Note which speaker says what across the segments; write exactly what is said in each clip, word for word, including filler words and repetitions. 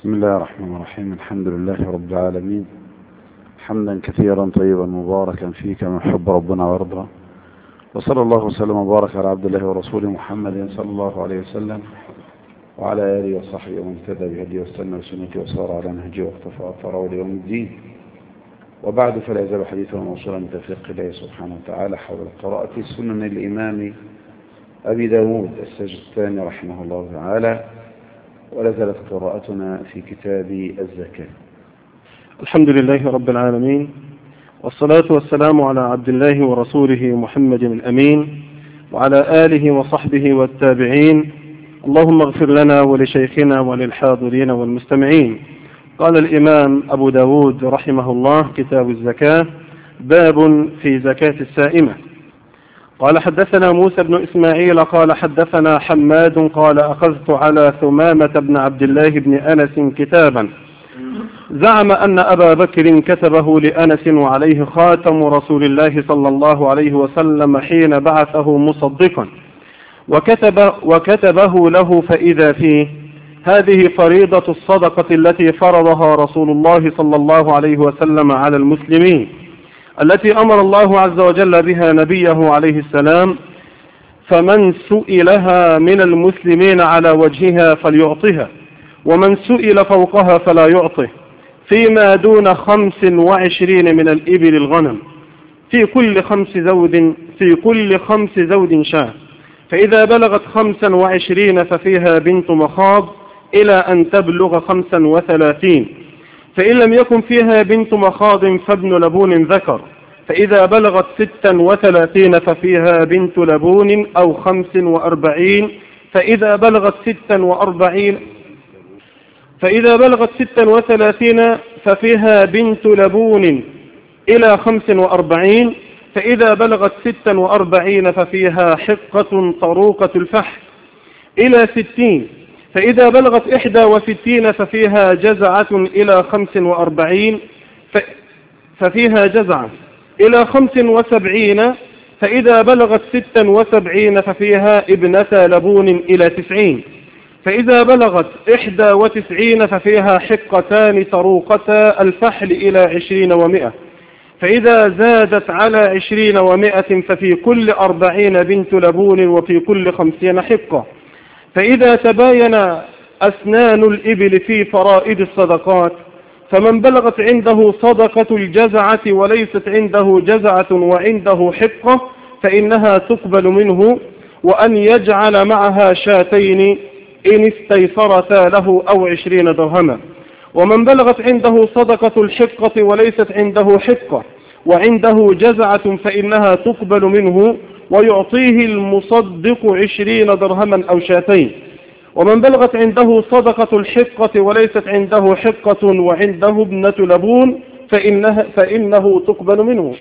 Speaker 1: بسم الله الرحمن الرحيم. الحمد لله رب العالمين، حمدا كثيرا طيبا مباركا فيه كما يحب ربنا ويرضى، وصلى الله وسلم وبارك على عبد الله ورسوله محمد صلى الله عليه وسلم وعلى آله وصحبه ومن اهتدى بهديه واستنى بسنته وسار على نهجه واقتفى أثره إلى يوم الدين. وبعد، فلا يزال حديثنا موصولا من توفيق الله سبحانه وتعالى حول قراءة سنن الإمام أبي داود السجستاني رحمه الله تعالى، ولا زالت قراءتنا في كتاب الزكاة.
Speaker 2: الحمد لله رب العالمين، والصلاة والسلام على عبد الله ورسوله محمد الأمين وعلى آله وصحبه والتابعين. اللهم اغفر لنا ولشيخنا وللحاضرين والمستمعين. قال الإمام أبو داود رحمه الله: كتاب الزكاة، باب في زكاة السائمة. قال: حدثنا موسى بن إسماعيل قال حدثنا حماد قال: أخذت على ثمامة بن عبد الله بن أنس كتابا زعم أن أبا بكر كتبه لأنس وعليه خاتم رسول الله صلى الله عليه وسلم حين بعثه مصدقا، وكتب وكتبه له فإذا فيه: هذه فريضة الصدقة التي فرضها رسول الله صلى الله عليه وسلم على المسلمين، التي أمر الله عز وجل بها نبيه عليه السلام، فمن سئلها من المسلمين على وجهها فليعطها، ومن سئل فوقها فلا يعطه، فيما دون خمس وعشرين من الإبل الغنم، في كل خمس زود في كل خمس زود شاة، فإذا بلغت خمسا وعشرين ففيها بنت مخاض إلى أن تبلغ خمسا وثلاثين، فإن لم يكن فيها بنت مخاض فابن لبون ذكر، فإذا بلغت ستا وثلاثين ففيها بنت لبون أو خمس وأربعين، فإذا بلغت ستا وأربعين فإذا بلغت ستا وثلاثين ففيها بنت لبون إلى خمس وأربعين، فإذا بلغت ستا وأربعين ففيها حقة طروقة الفحل إلى ستين، فإذا بلغت إحدى وستين ففيها جزعة إلى خمس وأربعين ففيها جزعة إلى خمس وسبعين، فإذا بلغت ستا وسبعين ففيها ابنة لبون إلى تسعين، فإذا بلغت إحدى وتسعين ففيها حقتان طروقتا الفحل إلى عشرين ومئة، فإذا زادت على عشرين ومئة ففي كل أربعين بنت لبون وفي كل خمسين حقة، فإذا تباين أسنان الإبل في فرائض الصدقات، فمن بلغت عنده صدقة الجزعة وليست عنده جزعة وعنده حقة فإنها تقبل منه، وأن يجعل معها شاتين إن استيسرتا له أو عشرين درهما. ومن بلغت عنده صدقة الحقة وليست عنده حقة وعنده جزعة فإنها تقبل منه، ويعطيه المصدق عشرين درهما أو شاتين. ومن بلغت عنده صدقة الحقة وليست عنده حقة وعنده ابنة لبون فإنها فإنه تقبل منه.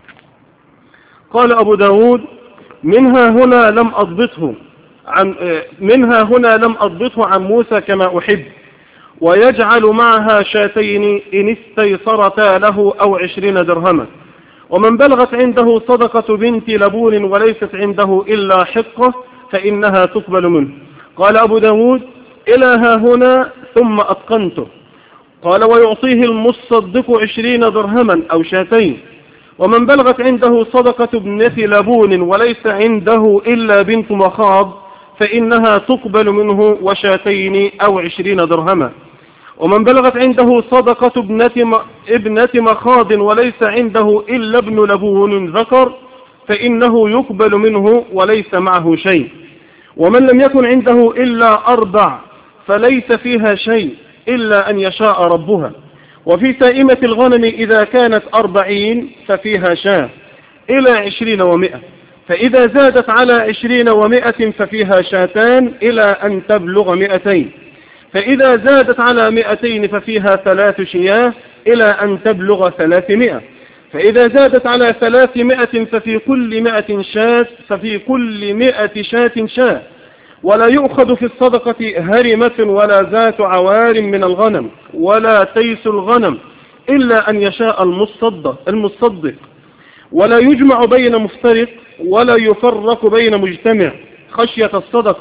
Speaker 2: قال أبو داود: منها هنا لم أضبطه عن منها هنا لم أضبطه عن موسى كما أحب، ويجعل معها شاتين إن استيسرتا له أو عشرين درهما. ومن بلغت عنده صدقة بنت لبون وليست عنده إلا حقة فإنها تقبل منه. قال أبو داود: إلى ها هنا ثم أتقنته. قال: ويعطيه المصدق عشرين درهما أو شاتين. ومن بلغت عنده صدقة ابنة لبون وليس عنده إلا بنت مخاض فإنها تقبل منه وشاتين أو عشرين درهما. ومن بلغت عنده صدقة ابنة ابنة مخاض وليس عنده إلا ابن لبون ذكر فإنه يقبل منه وليس معه شيء. ومن لم يكن عنده إلا أربع فليس فيها شيء إلا أن يشاء ربها. وفي سائمة الغنم إذا كانت أربعين ففيها شاة إلى عشرين ومئة، فإذا زادت على عشرين ومئة ففيها شاتان إلى أن تبلغ مئتين، فإذا زادت على مئتين ففيها ثلاث شياه إلى أن تبلغ ثلاثمائة، فإذا زادت على ثلاثمائة ففي كل مئة شاة ففي كل مئة شاة شاة. ولا يؤخذ في الصدقة هرمة ولا ذات عوار من الغنم ولا تيس الغنم إلا أن يشاء المصدق, المصدق ولا يجمع بين مفترق ولا يفرق بين مجتمع خشية الصدقة،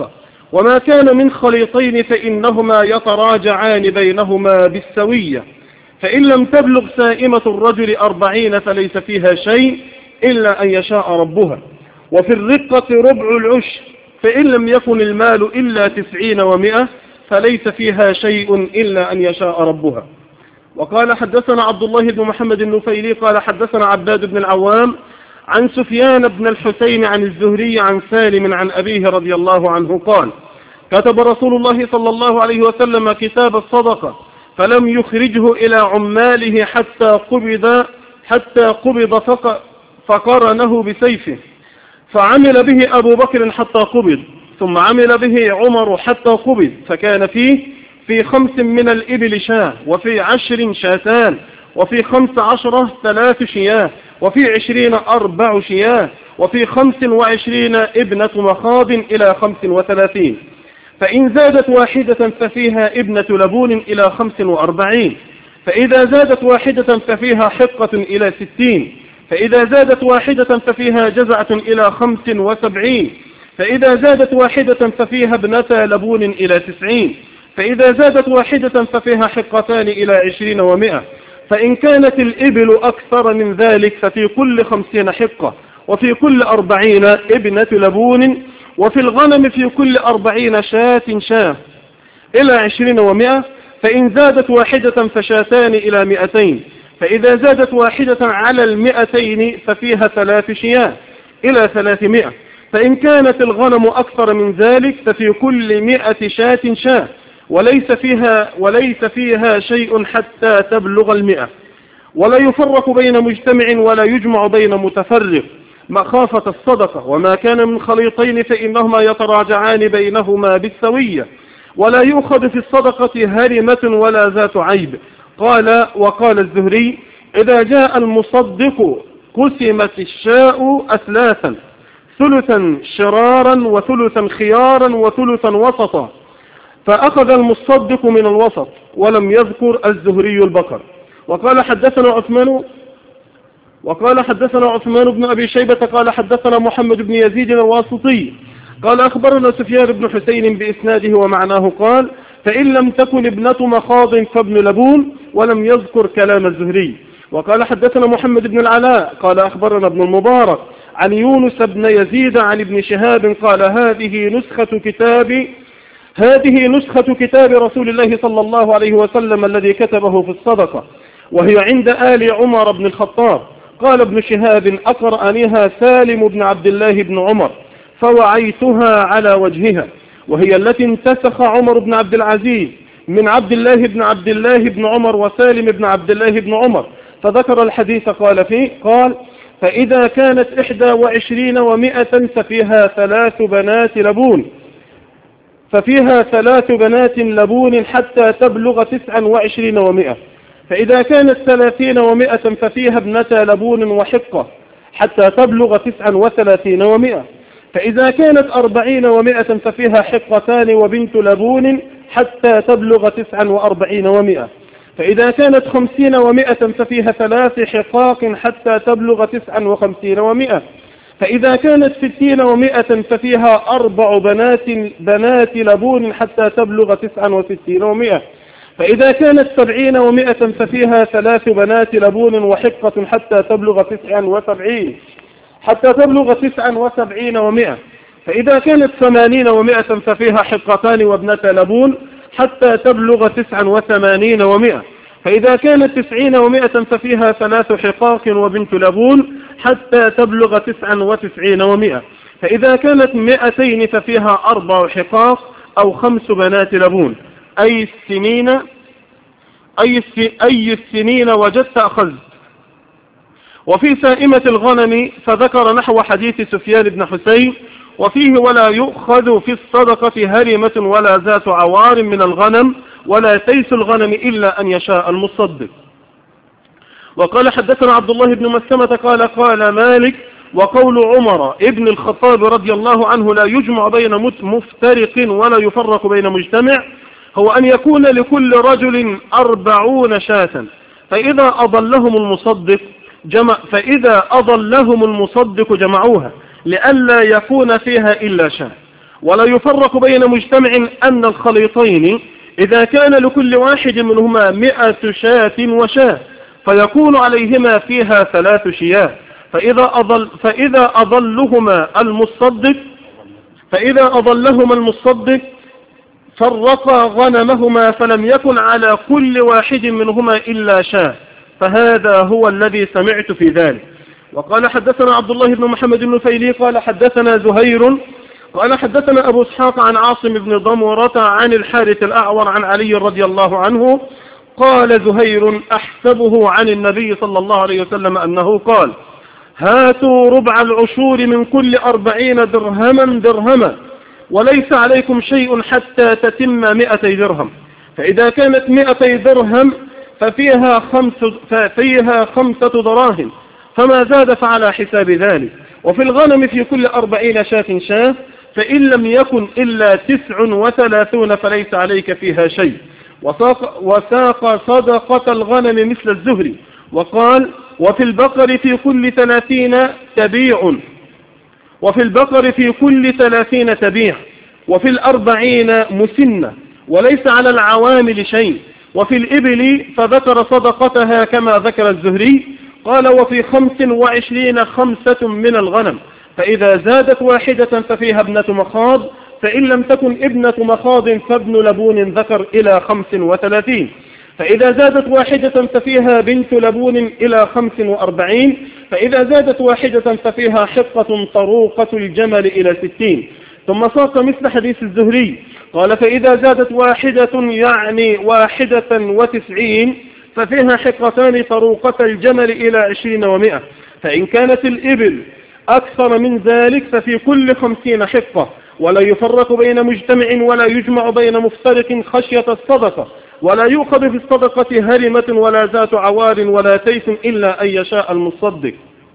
Speaker 2: وما كان من خليطين فإنهما يتراجعان بينهما بالسوية، فإن لم تبلغ سائمة الرجل أربعين فليس فيها شيء إلا أن يشاء ربها. وفي الرقة ربع العشر، فإن لم يكن المال إلا تسعين ومئة فليس فيها شيء إلا أن يشاء ربها. وقال حدثنا عبد الله بن محمد النفيلي قال حدثنا عباد بن العوام عن سفيان بن الحسين عن الزهري عن سالم عن أبيه رضي الله عنه قال: كتب رسول الله صلى الله عليه وسلم كتاب الصدقة فلم يخرجه إلى عماله حتى قبض حتى قبض فقرنه بسيفه، فعمل به أبو بكر حتى قبض، ثم عمل به عمر حتى قبض، فكان فيه في خمس من الإبل شاة، وفي عشر شاتان، وفي خمس عشرة ثلاث شياه، وفي عشرين أربع شياه، وفي خمس وعشرين ابنة مخاض إلى خمس وثلاثين، فإن زادت واحدة ففيها ابنة لبون إلى خمس وأربعين، فإذا زادت واحدة ففيها حقة إلى ستين، فإذا زادت واحدة ففيها جزعة إلى خمس وسبعين، فإذا زادت واحدة ففيها ابنة لبون إلى تسعين، فإذا زادت واحدة ففيها حقتان إلى عشرين ومئة، فإن كانت الإبل أكثر من ذلك ففي كل خمسين حقة، وفي كل أربعين ابنة لبون، وفي الغنم في كل أربعين شاة شاة إلى عشرين ومئة، فإن زادت واحدة فشاتان إلى مئتين، فإذا زادت واحدة على المئتين ففيها ثلاث شياه إلى ثلاثمائة، فإن كانت الغنم أكثر من ذلك ففي كل مئة شاة شاة، وليس فيها, وليس فيها شيء حتى تبلغ المئة، ولا يفرق بين مجتمع ولا يجمع بين متفرق مخافة الصدقة. وما كان من خليطين فإنهما يتراجعان بينهما بالسوية، ولا يؤخذ في الصدقة هرمة ولا ذات عيب. قال وقال الزهري: إذا جاء المصدق قسمت الشاء أثلاثا، ثلثا شرارا وثلثا خيارا وثلثا وسطا، فأخذ المصدق من الوسط، ولم يذكر الزهري البقر. وقال حدثنا عثمان وقال حدثنا عثمان بن أبي شيبة قال حدثنا محمد بن يزيد الواسطي قال أخبرنا سفيان بن حسين بإسناده ومعناه قال: فإن لم تكن ابنة مخاض فابن لبون، ولم يذكر كلام الزهري. وقال حدثنا محمد بن العلاء قال أخبرنا ابن المبارك عن يونس بن يزيد عن ابن شهاب قال: هذه نسخة كتاب هذه نسخة كتاب رسول الله صلى الله عليه وسلم الذي كتبه في الصدقة، وهي عند آل عمر بن الخطاب. قال ابن شهاب: أقرأنيها سالم بن عبد الله بن عمر فوعيتها على وجهها، وهي التي انتسخ عمر بن عبد العزيز من عبد الله بن عبد الله بن عمر وسالم بن عبد الله بن عمر، فذكر الحديث قال فيه قال: فإذا كانت إحدى وعشرين ومائة ففيها ثلاث بنات لبون ففيها ثلاث بنات لبون حتى تبلغ تسعا وعشرين ومائة، فإذا كانت ثلاثين ومائة ففيها ابنتا لبون وحقة حتى تبلغ تسعا وثلاثين ومائة، فإذا كانت أربعين ومائة ففيها حقتان وبنت لبون حتى تبلغ تسعا وأربعين ومائة، فإذا كانت خمسين ومائة ففيها ثلاث حقاق حتى تبلغ تسعا وخمسين ومائة، فإذا كانت ستين ومائة ففيها أربع بنات بنات لبون حتى تبلغ تسعا وستين ومائة، فإذا كانت سبعين ومائة ففيها ثلاث بنات لبون وحقة حتى تبلغ تسعا وسبعين حتى تبلغ تسعا وسبعين ومائة، فإذا كانت ثمانين ومائة ففيها حقتان وابنة لبون حتى تبلغ تسعا وثمانين ومائة، فإذا كانت تسعين ومائة ففيها ثلاث حقاق وبنت لبون حتى تبلغ تسعا وتسعين ومائة، فإذا كانت مائتين ففيها أربع حقاق أو خمس بنات لبون. أي السنين أي, أي السنين وجدت أخذت. وفي سائمة الغنم فذكر نحو حديث سفيان بن حسين، وفيه: ولا يؤخذ في الصدقة هرمة ولا ذات عوار من الغنم ولا تيس الغنم إلا أن يشاء المصدق. وقال حدثنا عبد الله بن مسلمة قال قال مالك: وقول عمر ابن الخطاب رضي الله عنه لا يجمع بين مفترق ولا يفرق بين مجتمع، هو أن يكون لكل رجل أربعون شاة، فإذا أضلهم المصدق جمع فإذا أضلهم المصدق جمعوها لئلا يكون فيها إلا شاة. ولا يفرق بين مجتمع أن الخليطين إذا كان لكل واحد منهما مئة شاة وشاة فيكون عليهما فيها ثلاث شياه، فإذا أضل فإذا أضلهما المصدق فإذا أضلهما المصدق فرقا غنمهما فلم يكن على كل واحد منهما إلا شاة، فهذا هو الذي سمعت في ذلك. وقال حدثنا عبد الله بن محمد بن فيلي قال حدثنا زهير قال حدثنا أبو اسحاق عن عاصم بن ضمرة عن الحارث الأعور عن علي رضي الله عنه قال زهير أحسبه عن النبي صلى الله عليه وسلم أنه قال: هاتوا ربع العشور من كل أربعين درهما درهما وليس عليكم شيء حتى تتم مئتي درهم، فإذا كانت مئتي درهم ففيها خمس ففيها خمسة دراهم، فما زاد فعلى حساب ذلك. وفي الغنم في كل أربعين شاة شاة، فإن لم يكن إلا تسع وثلاثون فليس عليك فيها شيء. وساق, وساق صدقة الغنم مثل الزهري وقال: وفي البقر في كل ثلاثين تبيع وفي البقر في كل ثلاثين تبيع وفي الأربعين مسنة وليس على العوامل شيء. وفي الإبل فذكر صدقتها كما ذكر الزهري قال: وفي خمس وعشرين خمسة من الغنم، فإذا زادت واحدة ففيها ابنة مخاض، فإن لم تكن ابنة مخاض فابن لبون ذكر إلى خمس وثلاثين، فإذا زادت واحدة ففيها بنت لبون إلى خمس وأربعين، فإذا زادت واحدة ففيها حقة طروقة الجمل إلى ستين. ثم ساق مثل حديث الزهري قال: فإذا زادت واحدة يعني واحدة وتسعين ففيها حقتان طروقة الجمل إلى عشرين ومئة، فإن كانت الإبل أكثر من ذلك ففي كل خمسين حقة، ولا يفرق بين مجتمع ولا يجمع بين مفترق خشية الصدقة، ولا يؤخذ في الصدقة هرمة ولا ذات عوار ولا تيس إلا أن يشاء المصدق.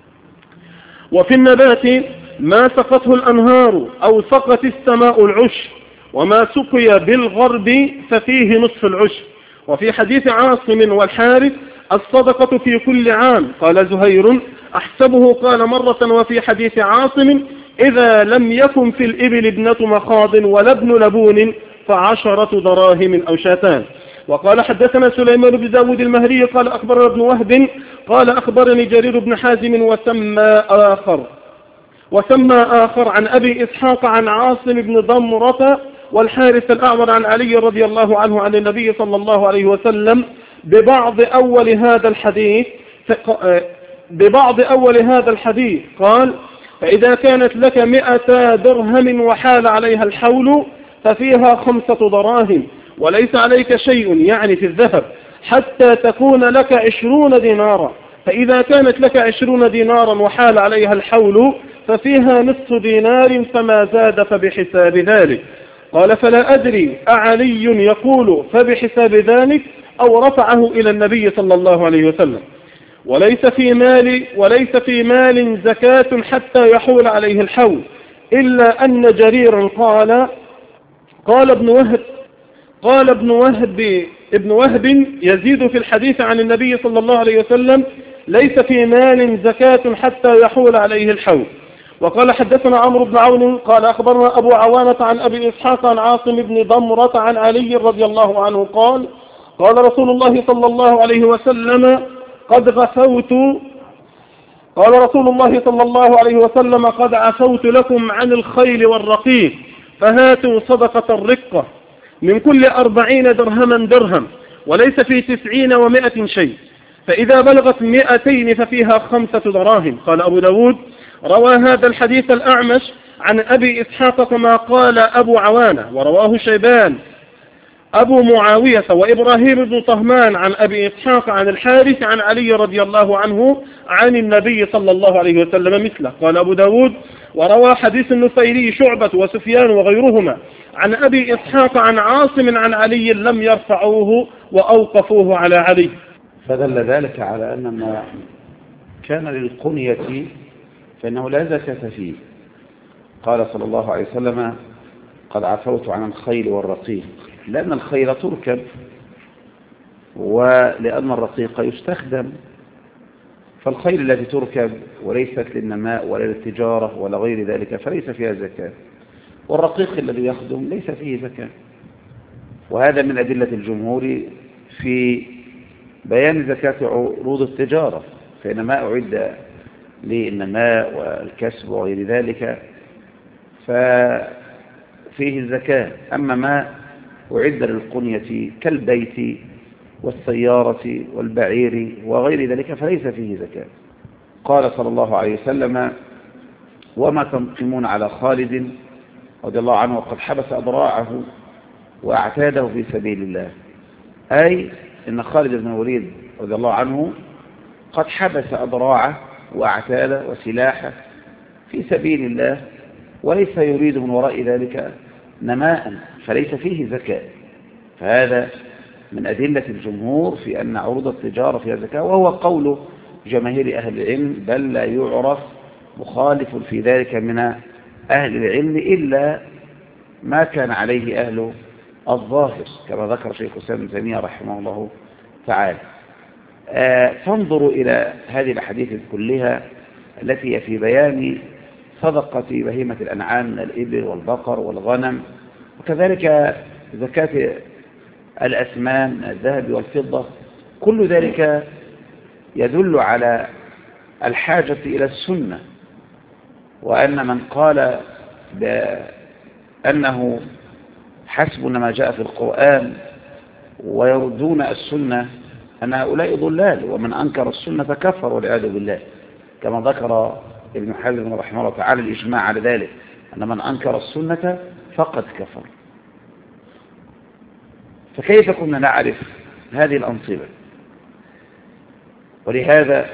Speaker 2: وفي النبات ما سقته الأنهار أو سقت السماء العشر، وما سقي بالغرب ففيه نصف العشر. وفي حديث عاصم والحارث الصدقة في كل عام. قال زهير: أحسبه قال مرة. وفي حديث عاصم: إذا لم يكن في الإبل ابنة مخاض ولا ابن لبون فعشرة دراهم أو شاتان. وقال حدثنا سليمان بن داود المهري قال أخبرنا ابن وهب قال أخبرني جرير بن حازم وسمى آخر وسمى آخر عن أبي إسحاق عن عاصم بن ضمرة والحارث الأعور عن علي رضي الله عنه عن النبي صلى الله عليه وسلم ببعض أول هذا الحديث ببعض أول هذا الحديث قال: فإذا كانت لك مئة درهم وحال عليها الحول ففيها خمسة دراهم وليس عليك شيء يعني في الذهب حتى تكون لك عشرون دينارا، فإذا كانت لك عشرون دينارا وحال عليها الحول ففيها نصف دينار فما زاد فبحساب ذلك. قال: فلا أدري أعلي يقول فبحساب ذلك أو رفعه إلى النبي صلى الله عليه وسلم. وليس في مال وليس في مال زكاة حتى يحول عليه الحول، إلا أن جريرا قال قال ابن وهب قال ابن وهب ابن وهب يزيد في الحديث عن النبي صلى الله عليه وسلم: ليس في مال زكاة حتى يحول عليه الحول. وقال حدثنا عمرو بن عون قال أخبرنا أبو عوانة عن أبي إسحاق عن عاصم بن ضمرة عن علي رضي الله عنه قال: قال رسول الله صلى الله عليه وسلم: قد غفوت قال رسول الله صلى الله عليه وسلم: قد عفوت لكم عن الخيل والرقيق، فهاتوا صدقة الرقة من كل أربعين درهما درهم وليس في تسعين ومائة شيء، فإذا بلغت مئتين ففيها خمسة دراهم. قال أبو داود: روى هذا الحديث الأعمش عن أبي إسحاق كما قال أبو عوانة، ورواه شيبان أبو معاوية وإبراهيم بن طهمان عن أبي إسحاق عن الحارث عن علي رضي الله عنه عن النبي صلى الله عليه وسلم مثله. قال أبو داود: وروى حديث النفيلي شعبة وسفيان وغيرهما عن أبي إسحاق عن عاصم عن علي لم يرفعوه وأوقفوه على علي.
Speaker 1: فدل ذلك على أن ما كان للقنية فإنه لا زكاة فيه. قال صلى الله عليه وسلم: قد عفوت عن الخيل والرقيق، لأن الخيل تركب ولأن الرقيق يستخدم، فالخيل التي تركب وليست للنماء ولا للتجارة ولا غير ذلك فليس فيها زكاة. والرقيق الذي يخدم ليس فيه زكاة. وهذا من أدلة الجمهور في بيان زكاة عروض التجارة، فإن ما أعد للنماء والكسب وغير ذلك ففيه الزكاة. أما ما أعد للقنية كالبيت والسيارة والبعير وغير ذلك فليس فيه زكاة. قال صلى الله عليه وسلم: وما تنقمون على خالد رضي الله عنه وقد حبس أضراعه وأعتاده في سبيل الله. أي إن خالد بن الوليد رضي الله عنه قد حبس أضراعه وأعتاده وسلاحه في سبيل الله، وليس يريد من وراء ذلك نماء، فليس فيه زكاة. فهذا من أدلة الجمهور في أن عروض التجارة فيها زكاة، وهو قول جماهير أهل العلم، بل لا يعرف مخالف في ذلك من أهل العلم إلا ما كان عليه أهل الظاهر، كما ذكر شيخ الإسلام ابن تيمية رحمه الله تعالى. آه فانظروا إلى هذه الأحاديث كلها التي في بيان صدقة بهيمة الأنعام من الإبل والبقر والغنم، وكذلك زكاة الأثمان من الذهب والفضة. كل ذلك يدل على الحاجة إلى السنة، وأن من قال بأنه حسبنا ما جاء في القرآن ويردون السنة أن هؤلاء ضلال، ومن أنكر السنة كفر والعياذ بالله، كما ذكر ابن حزم رحمه الله تعالى الإجماع على ذلك، أن من أنكر السنة فقد كفر. فكيف كنا نعرف هذه الأنصبة؟ ولهذا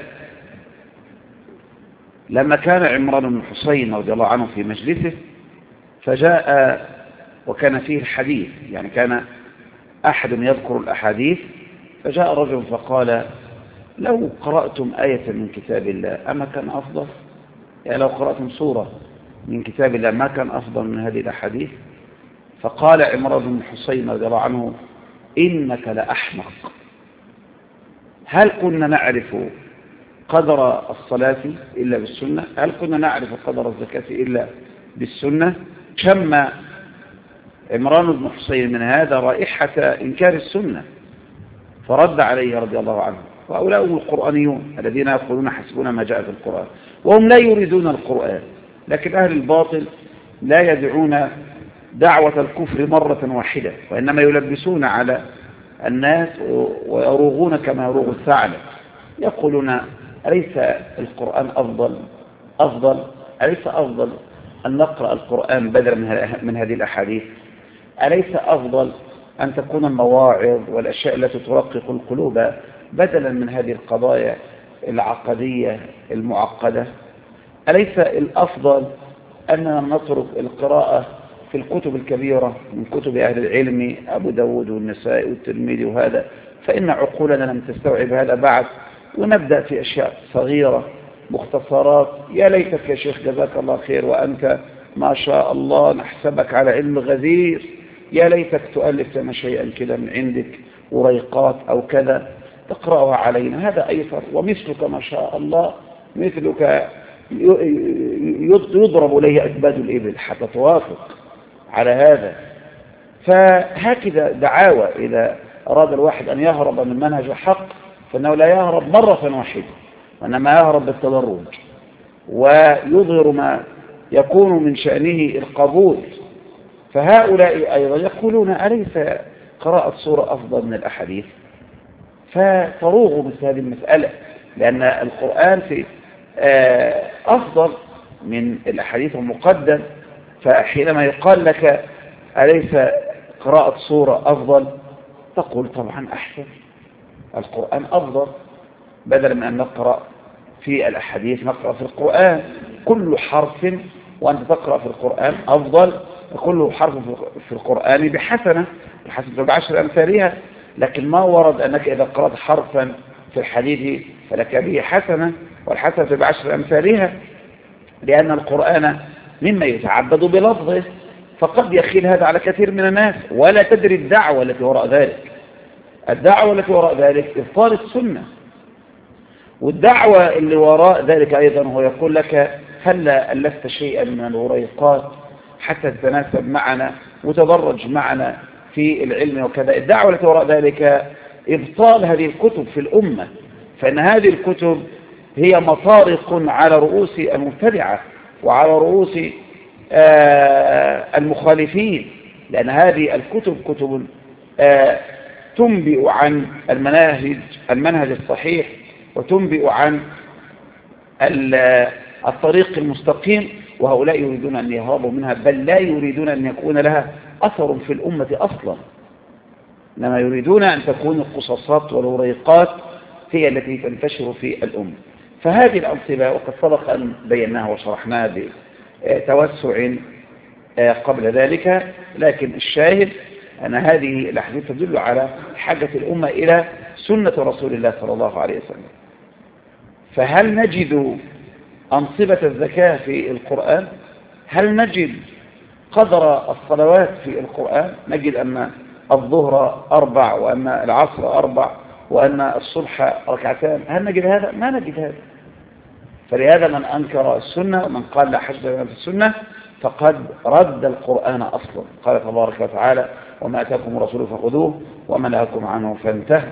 Speaker 1: لما كان عمران بن حسين رضي الله عنه في مجلسه فجاء وكان فيه الحديث، يعني كان أحد يذكر الأحاديث، فجاء رجل فقال: لو قرأتم آية من كتاب الله أما كان أفضل؟ يعني لو قرأتم سورة من كتاب الله ما كان أفضل من هذه الأحاديث؟ فقال عمران بن حسين رضي الله عنه: إنك لأحمق. هل كنا نعرف قدر الصلاة إلا بالسنة؟ هل كنا نعرف قدر الزكاة إلا بالسنة؟ شم عمران بن حسين من هذا رائحة إنكار السنة، فرد عليه رضي الله عنه. وهؤلاء هم القرآنيون الذين يقولون حسبنا ما جاء في القرآن، وهم لا يريدون القرآن. لكن أهل الباطل لا يدعون دعوة الكفر مرة واحدة، وإنما يلبسون على الناس ويروغون كما يروغ الثعلب، يقولون: أليس القرآن أفضل أفضل أليس أفضل أن نقرأ القرآن بدلا من هذه الأحاديث؟ أليس أفضل أن تكون المواعظ والأشياء التي ترقق القلوب بدلا من هذه القضايا العقدية المعقدة؟ أليس الأفضل أننا نترك القراءة في الكتب الكبيرة من كتب أهل العلم، أبو داود والنسائي والترمذي وهذا، فإن عقولنا لم تستوعب هذا بعد، ونبدأ في أشياء صغيرة مختصرات؟ يا ليتك يا شيخ جزاك الله خير وأنت ما شاء الله نحسبك على علم غزير، يا ليتك تؤلف لنا شيئا كده من عندك وريقات أو كذا تقرأها علينا، هذا أيسر. ومثلك ما شاء الله مثلك يضرب إليه أكباد الإبل حتى توافق على هذا. فهكذا دعاوى إذا أراد الواحد أن يهرب من منهج الحق فإنه لا يهرب مرة واحدة، وإنما يهرب بالتدرج ويظهر ما يكون من شأنه القبول. فهؤلاء أيضا يقولون: أليس قراءة سورة أفضل من الأحاديث؟ فتروغ مثل هذه المسألة، لأن القرآن في أفضل من الأحاديث المقدم. فحينما يقال لك: أليس قراءة سورة أفضل؟ تقول: طبعا أحسن، القرآن أفضل، بدلا من أن نقرأ في الأحاديث نقرأ في القرآن. كل حرف وأنت تقرأ في القرآن أفضل، كل حرف في القرآن بحسنة، الحسنة بعشر أمثالها. لكن ما ورد أنك إذا قرأت حرفا في الحديث فلك به حسنة، والحسنة بعشر أمثالها، لأن القرآن مما يتعبد بلفظه، فقد يخيل هذا على كثير من الناس ولا تدري الدعوة التي وراء ذلك. الدعوة التي وراء ذلك إبطال السنة، والدعوة اللي وراء ذلك أيضا هو يقول لك: هل ألفت شيئا من الوريقات، حتى تتناسب معنا وتدرج معنا في العلم وكذا. الدعوة التي وراء ذلك إبطال هذه الكتب في الأمة، فإن هذه الكتب هي مطارق على رؤوس المبتدعة وعلى رؤوس المخالفين، لأن هذه الكتب كتب تنبئ عن المناهج المنهج الصحيح وتنبئ عن الطريق المستقيم، وهؤلاء يريدون أن يهربوا منها، بل لا يريدون أن يكون لها أثر في الأمة أصلا، إنما يريدون أن تكون القصصات والوريقات هي التي تنتشر في الأمة. فهذه الأنصبة وقد سبق أن بيناها وشرحناها بتوسع قبل ذلك، لكن الشاهد أن هذه الأحاديث تدل على حاجة الأمة إلى سنة رسول الله صلى الله عليه وسلم. فهل نجد أنصبة الزكاة في القرآن؟ هل نجد قدر الصلوات في القرآن؟ نجد أن الظهر أربع وأن العصر أربع وأن الصبح ركعتان. هل نجد هذا؟ ما نجد هذا. فلهذا من أنكر السنة ومن قال لا حشد لنا في السنة فقد رد القرآن أصلا. قال تبارك وتعالى: وما أتاكم الرسول فخذوه وما نهاكم عنه فانتهوا.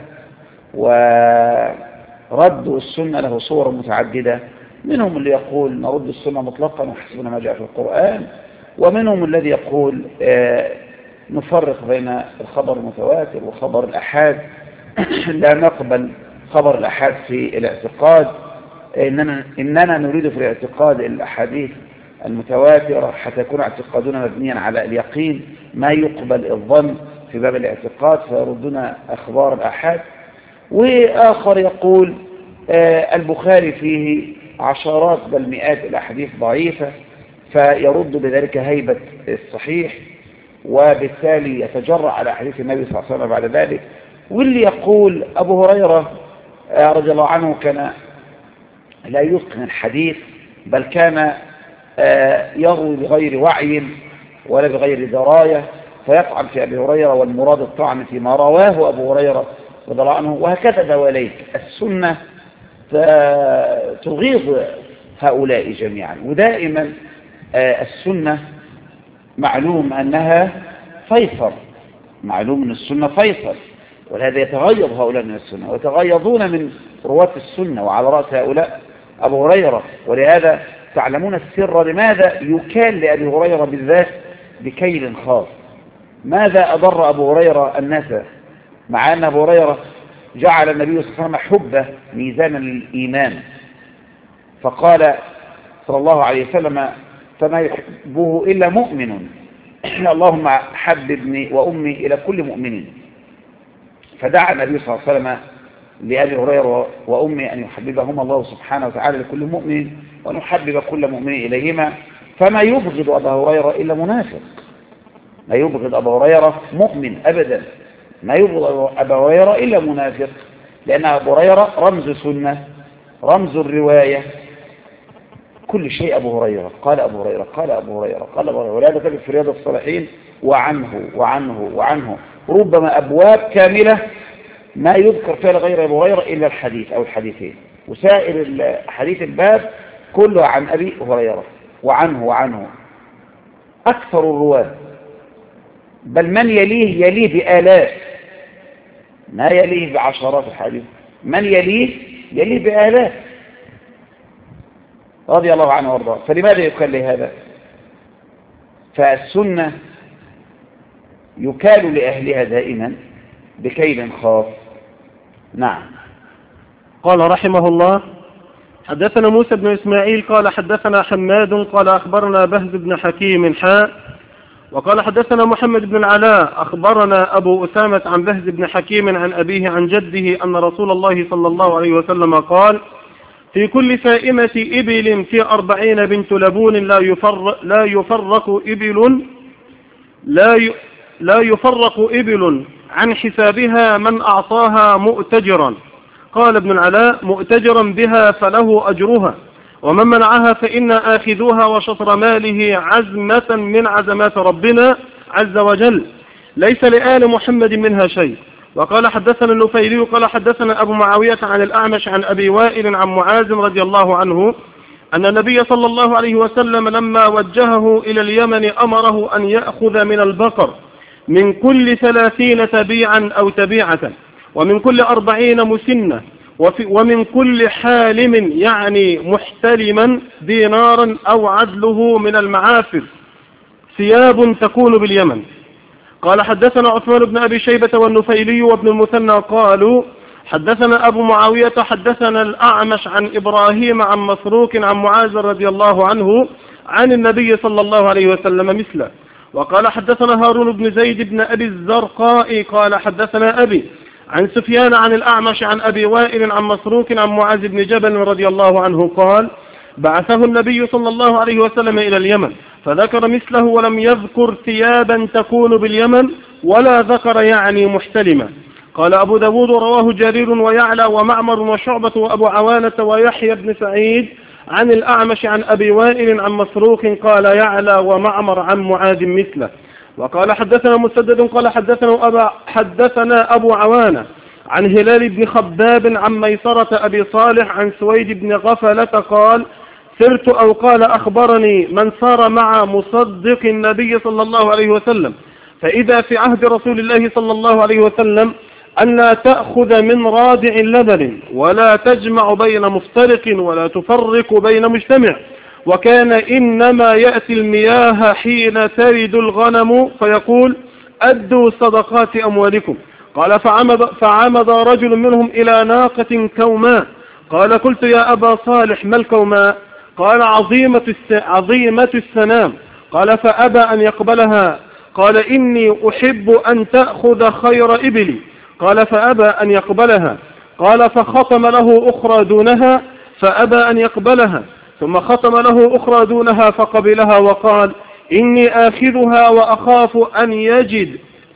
Speaker 1: ورد السنة له صور متعددة، منهم اللي يقول نرد السنة مطلقا وحسبنا ما جاء في القرآن، ومنهم الذي يقول آه نفرق بين الخبر المتواتر وخبر الأحاد، لا نقبل خبر الأحاد في الاعتقاد، إننا, إننا نريد في الاعتقاد الأحاديث المتواترة حتى يكون اعتقادنا مبنيا على اليقين، ما يقبل الظن في باب الاعتقاد فيردنا أخبار الأحاد. وآخر يقول آه البخاري فيه عشرات بل مئات الأحاديث ضعيفة فيرد بذلك هيبة الصحيح، وبالتالي يتجرأ على حديث النبي صلى الله عليه وسلم بعد ذلك. واللي يقول أبو هريرة رضي الله عنه كان لا يتقن الحديث، بل كان يروي بغير وعي ولا بغير دراية فيطعن في أبي هريرة، والمراد الطعن فيما رواه أبو هريرة رضي الله عنه، وهكذا دواليك. السنة تغيظ هؤلاء جميعا. ودائما السنة معلوم أنها فيصل، معلوم أن السنة فيصل، ولهذا يتغيظ هؤلاء من السنة ويتغيظون من رواة السنة، وعلى رأس هؤلاء أبو هريرة. ولهذا تعلمون السر لماذا يكال لأبي هريرة بالذات بكيل خاص. ماذا أضر أبو هريرة الناس، مع أن أبو هريرة جعل النبي صلى الله عليه وسلم حبه ميزانا للإيمان، فقال صلى الله عليه وسلم: فما يحبه إلا مؤمن، اللهم حببني وأمي إلى كل مؤمن. فدعا النبي صلى الله عليه وسلم لأبي هريرة وأمي أن يحببهما الله سبحانه وتعالى لكل مؤمن، وأن يحبب كل مؤمن إليهما. فما يبغض أبا هريرة إلا منافق، ما يبغض أبا هريرة مؤمن أبدا، ما يبغض أبا هريرة إلا منافق، لأن أبا هريرة رمز سنة، رمز الرواية، كل شيء أبو هريرة. قال أبو هريرة قال أبو هريرة قال أبو هريرة. ولهذا تجد في رياض الصالحين وعنه وعنه وعنه، ربما أبواب كاملة ما يذكر فيها غير أبو هريرة إلا الحديث أو الحديثين، وسائر حديث الباب كله عن أبي هريرة وعنه وعنه. أكثر الرواة بل من يليه يليه بآلاف، ما يليه بعشرات الحديث، من يليه يليه بآلاف رضي الله عنه وارضاه. فلماذا يكال لهذا؟ فالسنة يكال لأهلها دائما بكيل خاص. نعم.
Speaker 2: قال رحمه الله: حدثنا موسى بن إسماعيل قال حدثنا حماد قال أخبرنا بهز بن حكيم حاء وقال حدثنا محمد بن العلاء أخبرنا أبو أسامة عن بهز بن حكيم عن أبيه عن جده أن رسول الله صلى الله عليه وسلم قال: في كل سائمة إبل في أربعين بنت لبون لا يفرق, لا يفرق إبل لا ي لا يفرق إبل عن حسابها من أعطاها مؤتجرا. قال ابن العلاء: مؤتجرا بها فله أجرها، ومن منعها فإنا آخذوها وشطر ماله عزمة من عزمات ربنا عز وجل، ليس لآل محمد منها شيء. وقال حدثنا النفيلي قال حدثنا أبو معاوية عن الأعمش عن أبي وائل عن معاذ رضي الله عنه أن النبي صلى الله عليه وسلم لما وجهه إلى اليمن أمره أن يأخذ من البقر من كل ثلاثين تبيعا أو تبيعة، ومن كل أربعين مسنة، ومن كل حالم يعني محتلما دينارا أو عدله من المعافر ثياب تكون باليمن. قال حدثنا عثمان بن أبي شيبة والنفيلي وابن المثنى قالوا حدثنا أبو معاوية حدثنا الأعمش عن إبراهيم عن مسروق عن معاذ رضي الله عنه عن النبي صلى الله عليه وسلم مثله. وقال حدثنا هارون بن زيد بن أبي الزرقاء قال حدثنا أبي عن سفيان عن الأعمش عن أبي وائل عن مسروق عن معاذ بن جبل رضي الله عنه قال بعثه النبي صلى الله عليه وسلم إلى اليمن فذكر مثله ولم يذكر ثيابا تكون باليمن ولا ذكر يعني محتلمة. قال أبو داود رواه جرير ويعلى ومعمر وشعبة وأبو عوانة ويحيى بن سعيد عن الأعمش عن أبي وائل عن مسروق قال يعلى ومعمر عن معاذ مثله. وقال حدثنا مسدد قال حدثنا أبا حدثنا أبو عوانة عن هلال بن خباب عن ميسرة أبي صالح عن سويد بن غفلة قال سرت أو قال أخبرني من صار مع مصدق النبي صلى الله عليه وسلم فإذا في عهد رسول الله صلى الله عليه وسلم أن لا تأخذ من رادع لبن ولا تجمع بين مفترق ولا تفرق بين مجتمع، وكان إنما يأتي المياه حين ترد الغنم فيقول أدوا صدقات أموالكم. قال فعمد, فعمد رجل منهم إلى ناقة كوماء قال قلت يا أبا صالح ما الكوماء؟ قال عظيمة, عظيمة السنام. قال فأبى أن يقبلها قال إني أحب أن تأخذ خير إبلي. قال فأبى أن يقبلها. قال فختم له أخرى دونها فأبى أن يقبلها ثم ختم له أخرى دونها فقبلها وقال إني آخذها وأخاف أن يجد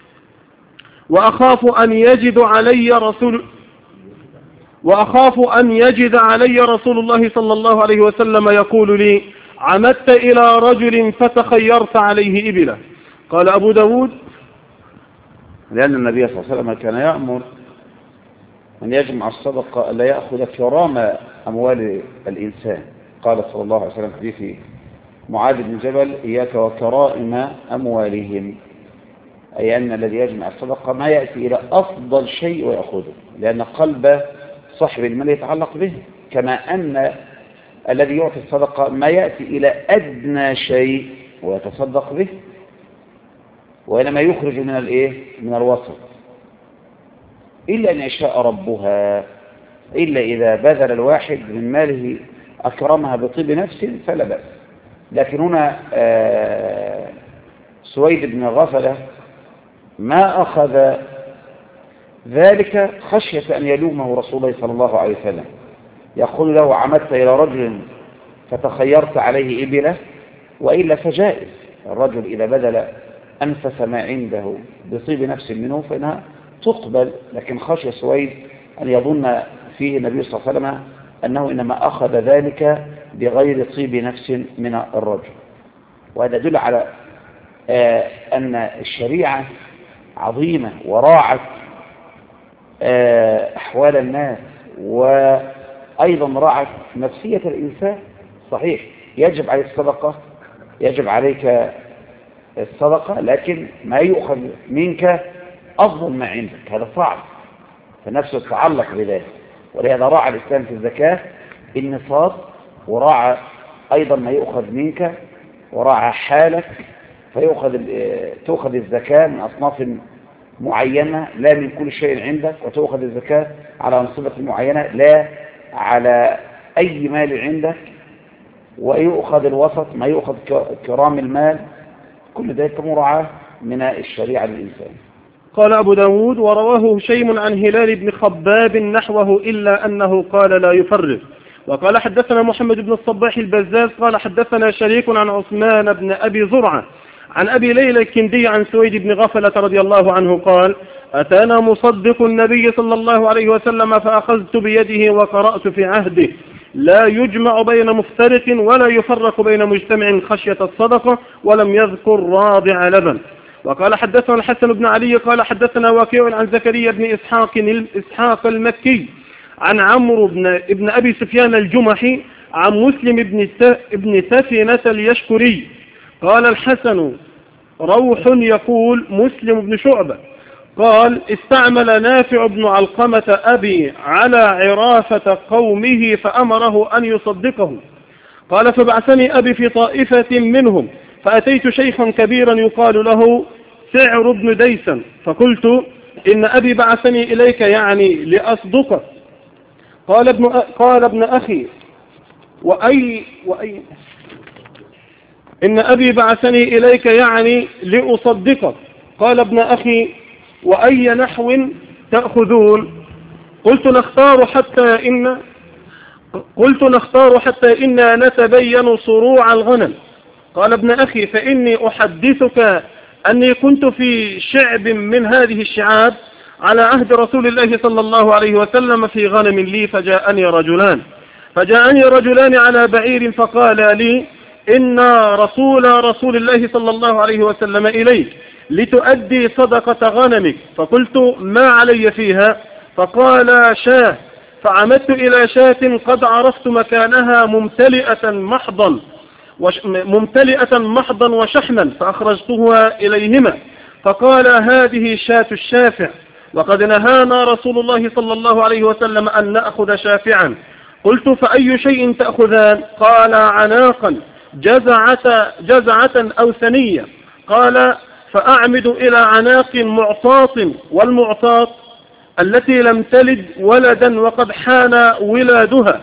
Speaker 2: وأخاف أن يجد علي رسول وأخاف أن يجد علي رسول الله صلى الله عليه وسلم يقول لي عمدت إلى رجل فتخيرت عليه إبله. قال أبو داود
Speaker 1: لأن النبي صلى الله عليه وسلم كان يأمر أن يجمع الصدقة ألا يأخذ كرام أموال الإنسان. قال صلى الله عليه وسلم في حديث معاذ بن جبل إياك وكرائم أموالهم، أي أن الذي يجمع الصدقة ما يأتي إلى أفضل شيء ويأخذه، لأن قلب صاحب المال يتعلق به، كما أن الذي يعطي الصدقة ما يأتي إلى أدنى شيء ويتصدق به، وإنما يخرج من الإيه؟ من الوسط، إلا أن يشاء ربها، إلا إذا بذل الواحد من ماله أكرمها بطيب نفس فلا بأس. لكن هنا آه سويد بن غفلة ما أخذ ذلك خشية أن يلومه رسول الله صلى الله عليه وسلم، يقول له عمدت إلى رجل فتخيرت عليه إبله، وإلا فجائز الرجل إذا بذل أنفس ما عنده بطيب نفس منه فإنها تقبل. لكن خشي سويد أن يظن فيه النبي صلى الله عليه وسلم أنه إنما أخذ ذلك بغير طيب نفس من الرجل. وهذا يدل على آه أن الشريعة عظيمة وراعت آه أحوال الناس، وأيضا راعت نفسية الإنسان. صحيح يجب عليك الصدقة، يجب عليك الصدقة، لكن ما يؤخذ منك أفضل ما عندك، هذا صعب، فنفسه تتعلق بذلك. ولهذا راعى الإسلام في الزكاة النصاب، وراعى أيضا ما يؤخذ منك، وراعى حالك، فيؤخذ تؤخذ الزكاة من أصناف معينة لا من كل شيء عندك، وتؤخذ الزكاة على أنصبة معينة لا على أي مال عندك، ويؤخذ الوسط ما يؤخذ كرام المال. كل ذلك مراعاة من الشريعة للإنسان.
Speaker 2: قال أبو داود ورواه هشيم عن هلال بن خباب نحوه إلا أنه قال لا يفرق. وقال حدثنا محمد بن الصباح البزاز قال حدثنا شريك عن عثمان بن أبي زرعة عن أبي ليلى الكندي عن سويد بن غفلة رضي الله عنه قال أتانا مصدق النبي صلى الله عليه وسلم فأخذت بيده وقرأت في عهده لا يجمع بين مفترق ولا يفرق بين مجتمع خشية الصدقة، ولم يذكر راضع لبن. وقال حدثنا الحسن بن علي قال حدثنا وكيع عن زكريا بن إسحاق إسحاق المكي عن عمرو بن ابن أبي سفيان الجمحي عن مسلم بن سفينة اليشكري قال الحسن روح يقول مسلم بن شعبة قال استعمل نافع بن علقمة أبي على عرافة قومه فأمره أن يصدقه. قال فبعثني أبي في طائفة منهم فأتيت شيخا كبيرا يقال له سعر بن ديسا فقلت إن أبي بعثني إليك يعني لأصدقك. قال ابن, قال ابن أخي وأي, وأي إن أبي بعثني إليك يعني لأصدقك. قال ابن أخي وأي نحو تأخذون؟ قلت نختار حتى إن قلت نختار حتى إنا نتبين صروع الغنم. قال ابن أخي فإني أحدثك أني كنت في شعب من هذه الشعاب على عهد رسول الله صلى الله عليه وسلم في غنم لي فجاءني رجلان فجاءني رجلان على بعير فقال لي إن رسول رسول الله صلى الله عليه وسلم إليك لتؤدي صدقة غنمك. فقلت ما علي فيها؟ فقال شاه. فعمدت إلى شاة قد عرفت مكانها ممتلئة محضا ممتلئة محضا وشحما فأخرجتها إليهما. فقال هذه شاة الشافع وقد نهانا رسول الله صلى الله عليه وسلم أن نأخذ شافعا. قلت فأي شيء تأخذان؟ قال عناقا جزعة, جزعة أو ثنية. قال فأعمد إلى عناق معطاة والمعطاة التي لم تلد ولدا وقد حان ولادها.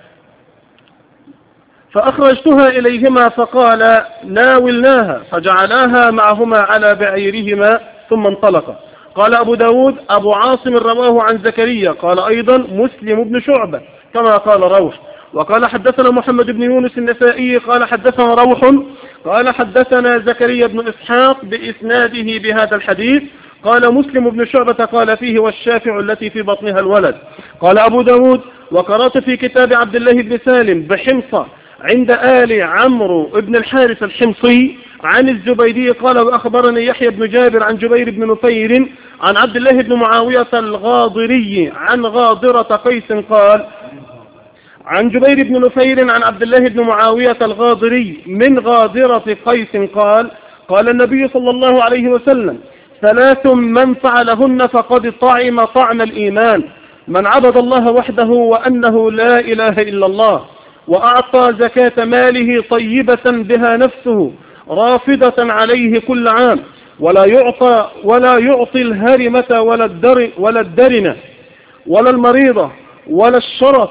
Speaker 2: فأخرجتها إليهما فقال ناولناها فجعلاها معهما على بعيرهما ثم انطلق. قال أبو داود أبو عاصم رواه عن زكريا قال أيضا مسلم بن شعبة كما قال روح. وقال حدثنا محمد بن يونس النسائي قال حدثنا روح قال حدثنا زكريا بن إسحاق بإسناده بهذا الحديث قال مسلم بن شعبة قال فيه والشافع التي في بطنها الولد. قال أبو داود وقرأت في كتاب عبد الله بن سالم بحمصة عند آل عمرو بن الحارث الحمصي عن الزبيدي قال وأخبرني يحيى بن جابر عن جبير بن نفير عن عبد الله بن معاوية الغاضري عن غاضرة قيس قال عن جبير بن نفير عن عبد الله بن معاوية الغاضري من غاضرة قيس قال قال النبي صلى الله عليه وسلم ثلاث من فعلهن فقد طعم طعم الإيمان من عبد الله وحده وأنه لا إله إلا الله وأعطى زكاة ماله طيبة بها نفسه رافضة عليه كل عام ولا يعطى ولا يعطي الهرمة ولا الدر ولا الدرنة ولا المريضة ولا الشرط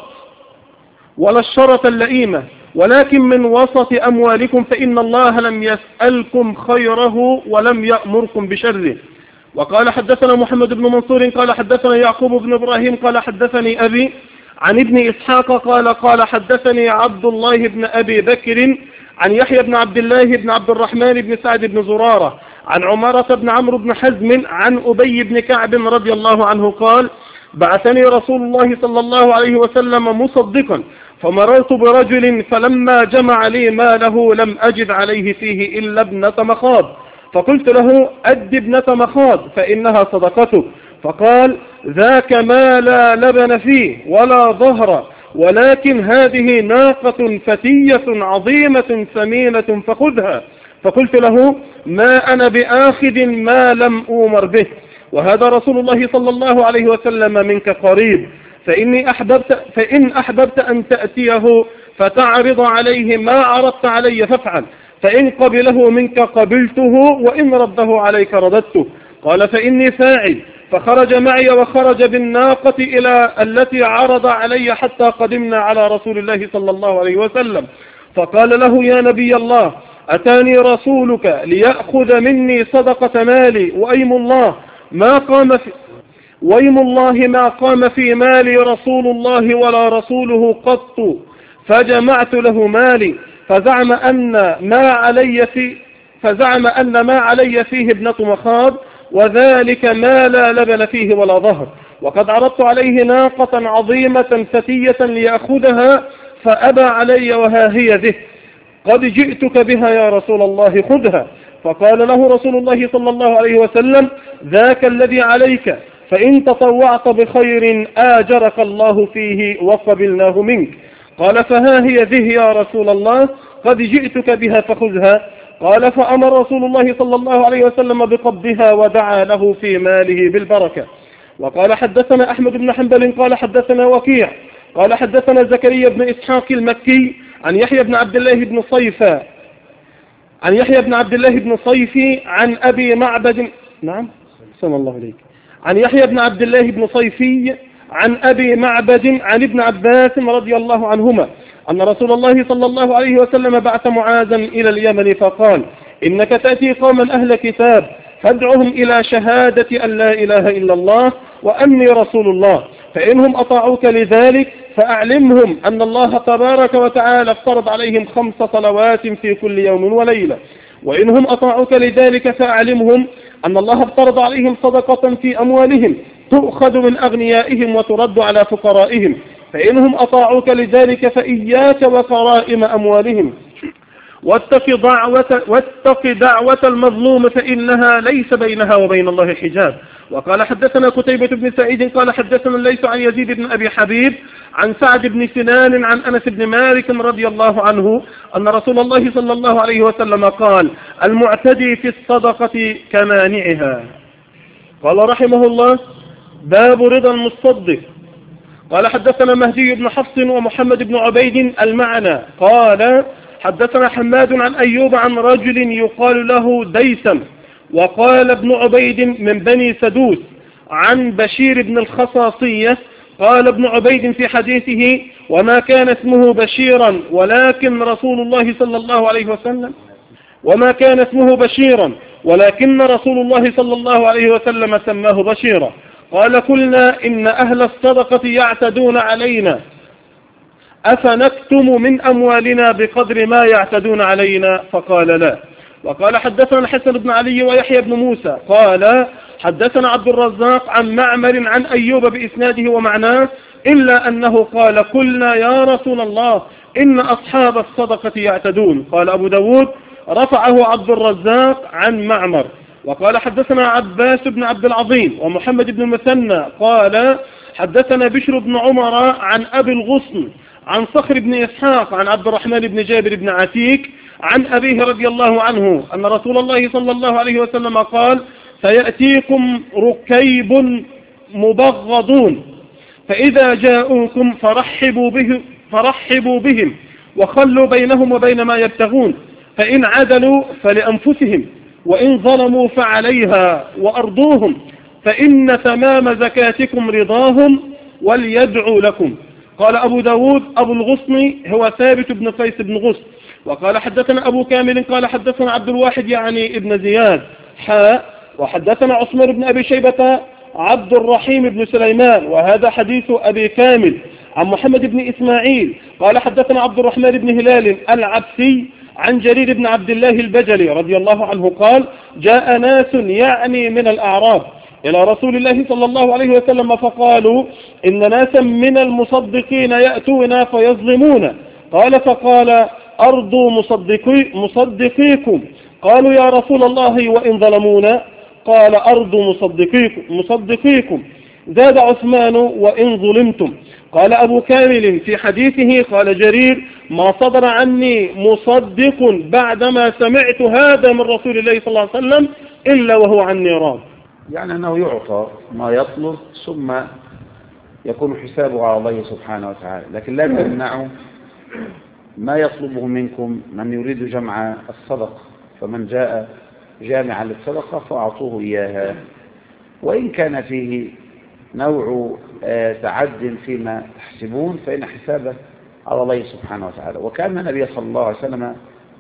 Speaker 2: ولا الشرط اللئيمة ولكن من وسط أموالكم فإن الله لم يسألكم خيره ولم يأمركم بشره. وقال حدثنا محمد بن منصور قال حدثنا يعقوب بن إبراهيم قال حدثني أبي عن ابن إسحاق قال قال حدثني عبد الله بن أبي بكر عن يحيى بن عبد الله بن عبد الرحمن بن سعد بن زرارة عن عمارة بن عمرو بن حزم عن أبي بن كعب رضي الله عنه قال بعثني رسول الله صلى الله عليه وسلم مصدقا فمررت برجل فلما جمع لي ماله لم أجد عليه فيه إلا ابنة مخاض فقلت له أد ابنة مخاض فإنها صدقتك. فقال ذاك ما لا لبن فيه ولا ظهر ولكن هذه ناقة فتية عظيمة ثمينة فخذها. فقلت له ما أنا بآخذ ما لم أومر به وهذا رسول الله صلى الله عليه وسلم منك قريب فإني أحببت فإن أحببت أن تأتيه فتعرض عليه ما عرضت علي فافعل فإن قبله منك قبلته وإن رده عليك رددته. قال فإني فاعل فخرج معي وخرج بالناقة إلى التي عرض علي حتى قدمنا على رسول الله صلى الله عليه وسلم فقال له يا نبي الله أتاني رسولك ليأخذ مني صدقة مالي وأيم الله ما قام في ويم الله ما قام في مالي رسول الله ولا رسوله قط فجمعت له مالي فزعم أن ما علي في فزعم أن ما علي فيه ابنة مخاض وذلك ما لا لبن فيه ولا ظهر وقد عرضت عليه ناقة عظيمة فتية ليأخذها فأبى علي وها هي ذه قد جئتك بها يا رسول الله خذها. فقال له رسول الله صلى الله عليه وسلم ذاك الذي عليك فإن تطوعت بخير آجرك الله فيه وقبلناه منك. قال فها هي ذه يا رسول الله، قد جئتك بها فخذها. قال فأمر رسول الله صلى الله عليه وسلم بقبضها ودعا له في ماله بالبركة. وقال حدثنا أحمد بن حنبل قال حدثنا وكيع قال حدثنا زكريا بن إسحاق المكي عن يحيى بن عبد الله بن صيفى عن يحيى بن عبد الله بن صيفي عن أبي معبد نعم سلام الله عليك عن يحيى بن عبد الله بن صيفي عن أبي معبد عن ابن عباس رضي الله عنهما أن رسول الله صلى الله عليه وسلم بعث معاذا إلى اليمن فقال إنك تأتي قوما أهل كتاب فادعهم إلى شهادة أن لا إله إلا الله وأني رسول الله، فإنهم أطاعوك لذلك فأعلمهم أن الله تبارك وتعالى افترض عليهم خمس صلوات في كل يوم وليلة، وإنهم أطاعوك لذلك فأعلمهم أن الله افترض عليهم صدقة في أموالهم تؤخذ من أغنيائهم وترد على فقرائهم، فإنهم أطاعوك لذلك فإياك وكرائم أموالهم، واتق دعوة, واتق دعوة المظلوم فإنها ليس بينها وبين الله حجاب. وقال حدثنا قتيبة بن سعيد قال حدثنا ليس عن يزيد بن أبي حبيب عن سعد بن سنان عن أنس بن مالك رضي الله عنه أن رسول الله صلى الله عليه وسلم قال المعتدي في الصدقة كمانعها. قال رحمه الله باب رضا المصدق. قال حدثنا مهدي بن حفص ومحمد بن عبيد المعنى قال حدثنا حماد عن أيوب عن رجل يقال له ديسم وقال ابن عبيد من بني سدوس عن بشير بن الخصاصية قال ابن عبيد في حديثه وما كان اسمه بشيرا ولكن رسول الله صلى الله عليه وسلم وما كان اسمه بشيرا ولكن رسول الله صلى الله عليه وسلم سماه بشيرا. قال قلنا إن أهل الصدقة يعتدون علينا أفنكتم من أموالنا بقدر ما يعتدون علينا؟ فقال لا. وقال حدثنا الحسن بن علي ويحيى بن موسى قال حدثنا عبد الرزاق عن معمر عن أيوب بإسناده ومعناه إلا أنه قال قلنا يا رسول الله إن أصحاب الصدقة يعتدون. قال أبو داود رفعه عبد الرزاق عن معمر. وقال حدثنا عباس بن عبد العظيم ومحمد بن المثنى قال حدثنا بشر بن عمر عن أبي الغصن عن صخر بن إسحاق عن عبد الرحمن بن جابر بن عتيك عن أبيه رضي الله عنه أن رسول الله صلى الله عليه وسلم قال سيأتيكم ركيب مبغضون فإذا جاءوكم فرحبوا, به فرحبوا بهم وخلوا بينهم وبين ما يبتغون، فإن عدلوا فلأنفسهم وإن ظلموا فعليها وأرضوهم، فإن تمام زكاتكم رضاهم وليدعوا لكم. قال أبو داود أبو الغصن هو ثابت بن قيس بن غصن. وقال حدثنا أبو كامل قال حدثنا عبد الواحد يعني ابن زياد حاء وحدثنا عثمان بن أبي شيبة عبد الرحيم بن سليمان وهذا حديث أبي كامل عن محمد بن إسماعيل قال حدثنا عبد الرحمن بن هلال العبسي عن جرير بن عبد الله البجلي رضي الله عنه قال جاء ناس يعني من الأعراب إلى رسول الله صلى الله عليه وسلم فقالوا إن ناسا من المصدقين يأتون فيظلمون. قال فقال أرضوا مصدقي مصدقيكم. قالوا يا رسول الله وإن ظلمونا؟ قال أرضوا مصدقيكم, مصدقيكم. زاد عثمان وإن ظلمتم. قال أبو كامل في حديثه قال جرير ما صدر عني مصدق بعدما سمعت هذا من رسول الله صلى الله عليه وسلم إلا وهو عني راض.
Speaker 1: يعني أنه يعطى ما يطلب ثم يكون حسابه على الله سبحانه وتعالى، لكن لا تمنعوا ما يطلبه منكم من يريد جمع الصدقة، فمن جاء جامعا للصدقة فأعطوه إياها وإن كان فيه نوع تعد فيما تحسبون فإن حسابه على الله سبحانه وتعالى. وكان النبي صلى الله عليه وسلم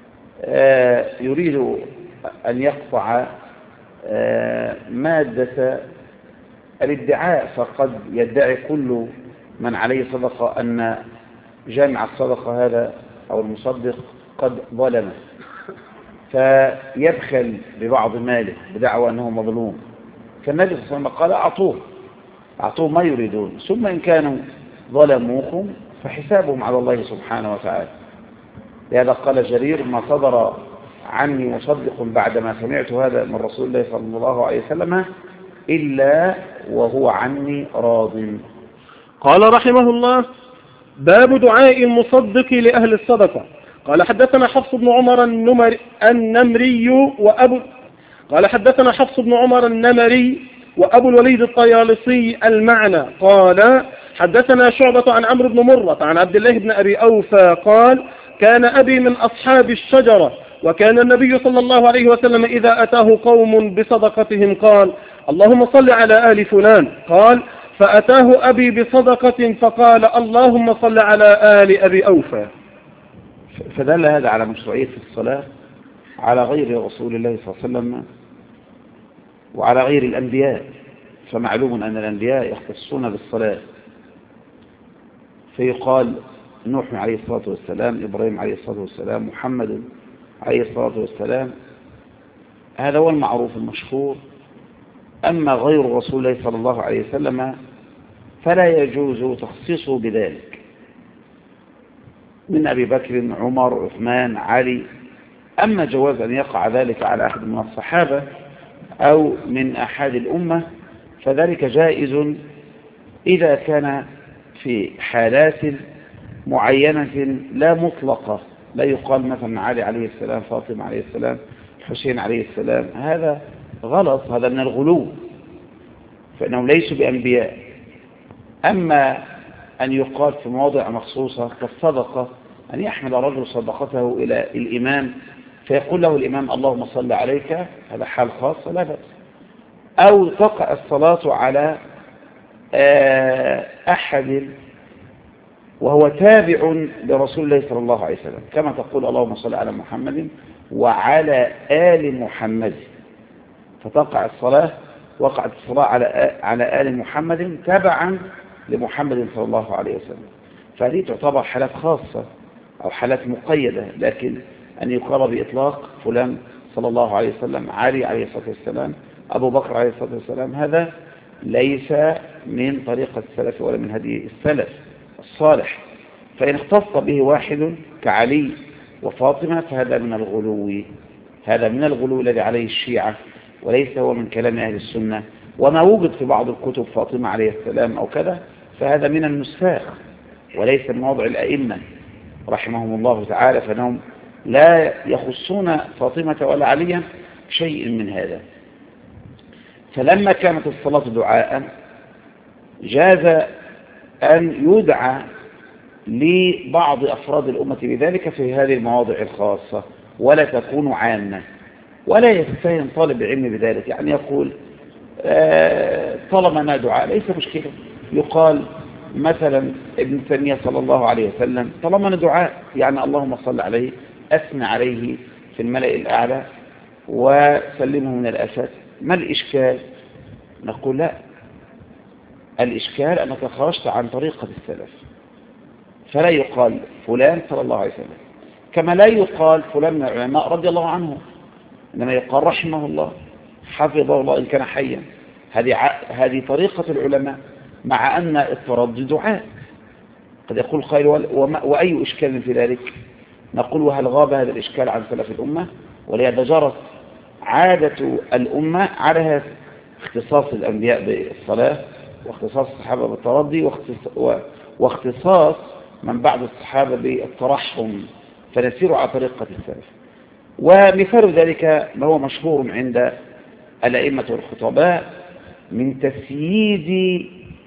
Speaker 1: يريد أن يقطع مادة الادعاء، فقد يدعي كل من عليه صدقة أن جامع الصدقة هذا أو المصدق قد ظلمه فيبخل ببعض ماله بدعوى أنه مظلوم، فالنبي صلى الله عليه وسلم قال أعطوه أعطوه ما يريدون، ثم إن كانوا ظلموكم فحسابهم على الله سبحانه وتعالى. لهذا قال جرير ما صدر عني مصدق بعدما سمعت هذا من رسول الله صلى الله عليه وسلم إلا وهو عني راض.
Speaker 2: قال رحمه الله باب دعاء المصدق لأهل الصدقة. قال حدثنا حفص بن عمر النمر النمري وأبو قال حدثنا حفص بن عمر النمري وأبو الوليد الطيالسي المعنى قال حدثنا شعبة عن عمرو بن مرة عن عبد الله بن أبي أوفى قال كان أبي من أصحاب الشجرة، وكان النبي صلى الله عليه وسلم إذا أتاه قوم بصدقتهم قال اللهم صل على آل فلان، قال فأتاه أبي بصدقة فقال اللهم صل على آل أبي أوفى.
Speaker 1: فدل هذا على مشروعية الصلاة على غير رسول الله صلى الله عليه وسلم وعلى غير الأنبياء، فمعلوم أن الأنبياء يختصون بالصلاة، فيقال نوح عليه الصلاة والسلام، إبراهيم عليه الصلاة والسلام، محمد عليه الصلاة والسلام، هذا هو المعروف المشهور. أما غير رسول الله صلى الله عليه وسلم فلا يجوز تخصيصه بذلك، من أبي بكر، عمر، عثمان، علي. أما جواز أن يقع ذلك على أحد من الصحابة أو من أحد الأمة فذلك جائز إذا كان في حالات معينة لا مطلقة، لا يقال مثلا علي عليه السلام، فاطمة عليه السلام، الحسين عليه السلام، هذا غلط، هذا من الغلو، فإنهم ليسوا بأنبياء. أما أن يقال في مواضع مخصوصة كالصدقة، أن يحمل رجل صدقته إلى الإمام فيقول له الإمام اللهم صل عليك، هذا حال خاص لا بأس. أو تقع الصلاة على أحد وهو تابع لرسول الله صلى الله عليه وسلم، كما تقول اللهم صل على محمد وعلى آل محمد، فتقع الصلاة وقعت الصلاة على على آل محمد تبعا لمحمد صلى الله عليه وسلم، فهذه تعتبر حالات خاصة أو حالات مقيدة. لكن أن يقال بإطلاق فلان صلى الله عليه وسلم، علي عليه الصلاة والسلام، أبو بكر عليه الصلاة والسلام، هذا ليس من طريقة السلف ولا من هدي السلف الصالح. فإن اختص به واحد كعلي وفاطمة فهذا من الغلو، هذا من الغلو الذي عليه الشيعة، وليس هو من كلام أهل السنة. وما وجد في بعض الكتب فاطمة عليه السلام أو كذا فهذا من النساخ وليس من وضع الأئمة رحمهم الله تعالى، فإنهم لا يخصون فاطمة ولا عليا شيء من هذا. فلما كانت الصلاة دعاء جاز أن يدعى لبعض أفراد الأمة بذلك في هذه المواضع الخاصة ولا تكون عامة، ولا يتفهم طالب العلم بذلك، يعني يقول طالما ما دعاء ليس مشكلة. يقال مثلا ابن تيمية صلى الله عليه وسلم طالما دعاء يعني اللهم صل عليه، أثنى عليه في الملأ الأعلى وسلمه من الآفات، ما الإشكال؟ نقول لا، الإشكال أنك خرجت عن طريقة السلف، فلا يقال فلان صلى الله عليه وسلم، كما لا يقال فلان من العلماء رضي الله عنه، إنما يقال رحمه الله، حفظه الله إن كان حيا. هذه هذه طريقة العلماء، مع أن التردد دعاء. قد يقول قائل وأي إشكال في ذلك؟ نقول وهل غاب هذا الإشكال عن سلف الأمة؟ ولهذا جرت عادة الأمة على هذا، اختصاص الأنبياء بالصلاة، واختصاص الصحابة بالتردي، واختصاص من بعد الصحابة بالترحم، فنسير على طريقة السلف. ومثال ذلك ما هو مشهور عند الأئمة والخطباء من تسييد